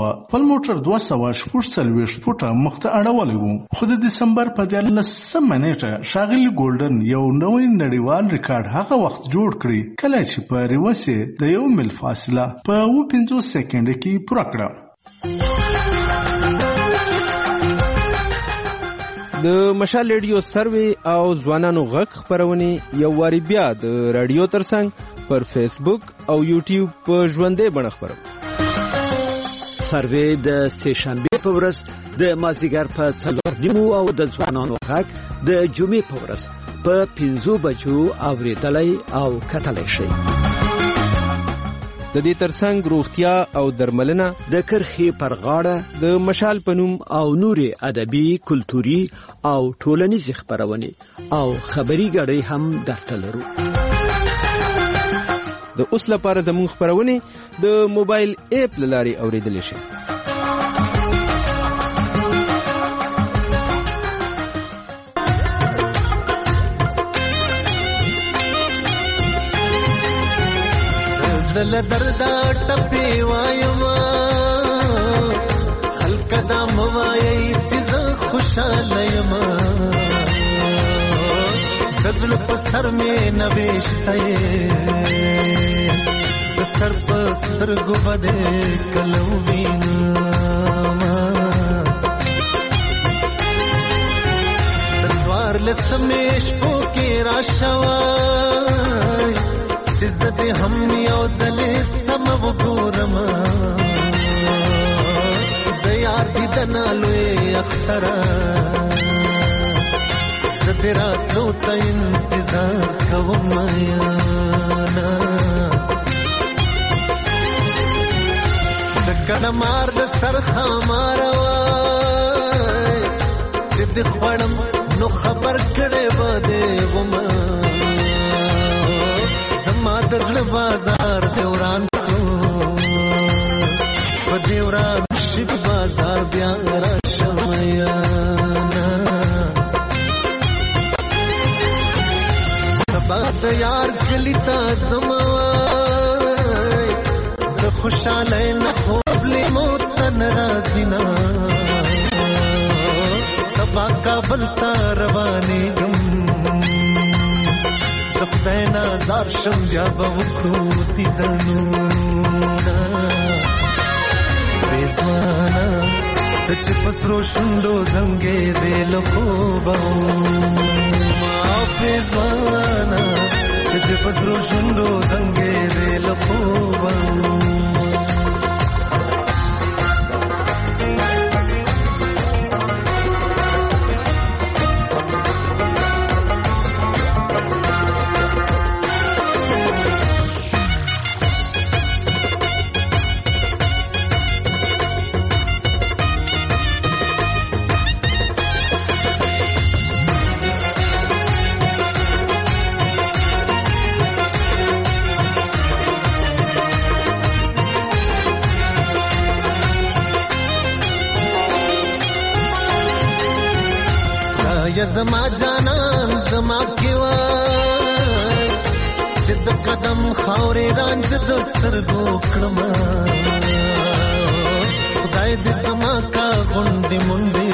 240 فوټه مخته اړولی وو. خو د دسمبر په 14 منېټه ښاغلي ګولډن یو نوی نړیوال ریکارډ هغه وخت جوړ کړی کله چې په ریوسه د 1 میل فاصله په 50 سکند کې پوره کړه. د مشال ریډیو سروي او ځوانانو غږ خبرونه یو واری بیا د رادیو ترڅنګ پر فیسبوک او یوټیوب په ژوندې بڼه خبرو. سروي د سهشنبه په ورځ د مازیګر په 4:30 او د ځوانانو غږ د جمعې په ورځ په 5 بجو اوریدلای او کتلای شي. د دې ترڅنګ روغتیا او درملنه د کرخي پر غاړه د مشال پنوم او نوري ادبي کلتوري او ټولنیز خبرونه او خبري غړي هم درته لرو. د اوس لپاره زموږ خبرونه د موبایل اپ لاري اوریدل شي. دل دردا ټپي وایما خلق دا موایي چې خوشاله یما غزل په سر مې نوښته د سر په سترګو باندې کلو وینا د سوار لسمې شپو کې راشوای عزت هم یو ځلې سم وګورم د یار دې دنالوي اختر زدرا تو ته انتظار کوم یانا د کله مار د سر خمار وای چې د خړم نو خبر کړي بده ومه دل بازار دیوران په دیوران شپ بازار بیا را شمیانا بات یار کلیتا زموای د خوشاله نه خوبلی موت ناراضینا سبا کابل تا رواني گم خدای نازار شم بیا به وکړو دیدنونه پېزوانا چې پسرو شوندو زنګې دې له خوبه ما پېزوانا چې پسرو شوندو زنګې دې له خوبه یا زما جانان زما کیوا چې د قدم خاورې رانج د سترګو کړم خدای دې زما کا غونډې مونډې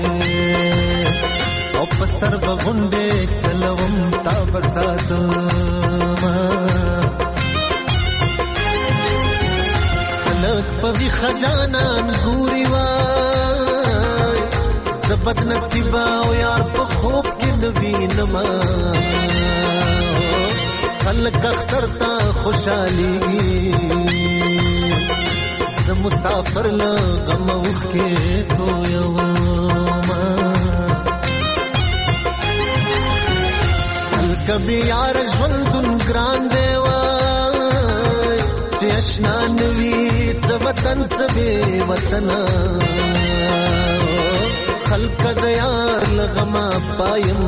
او په سر به غونډې چلوم تا بساتم خلق په وی خجانان ګوري وای زبد نصیبا او یار په خوب کې نوینم خلق اختر تا خوشحالی ز مسافر لا غم وخ کې تو یوما کبھی یار ژوندون ګران دی وای چې آشنا نوی ز وطن سبه وطن خلق د یار لغما پایم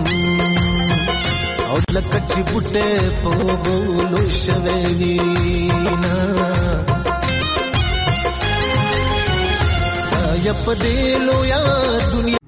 او لکه چې بوټه په بولو شوي وینا یا په دې لو یا دنیا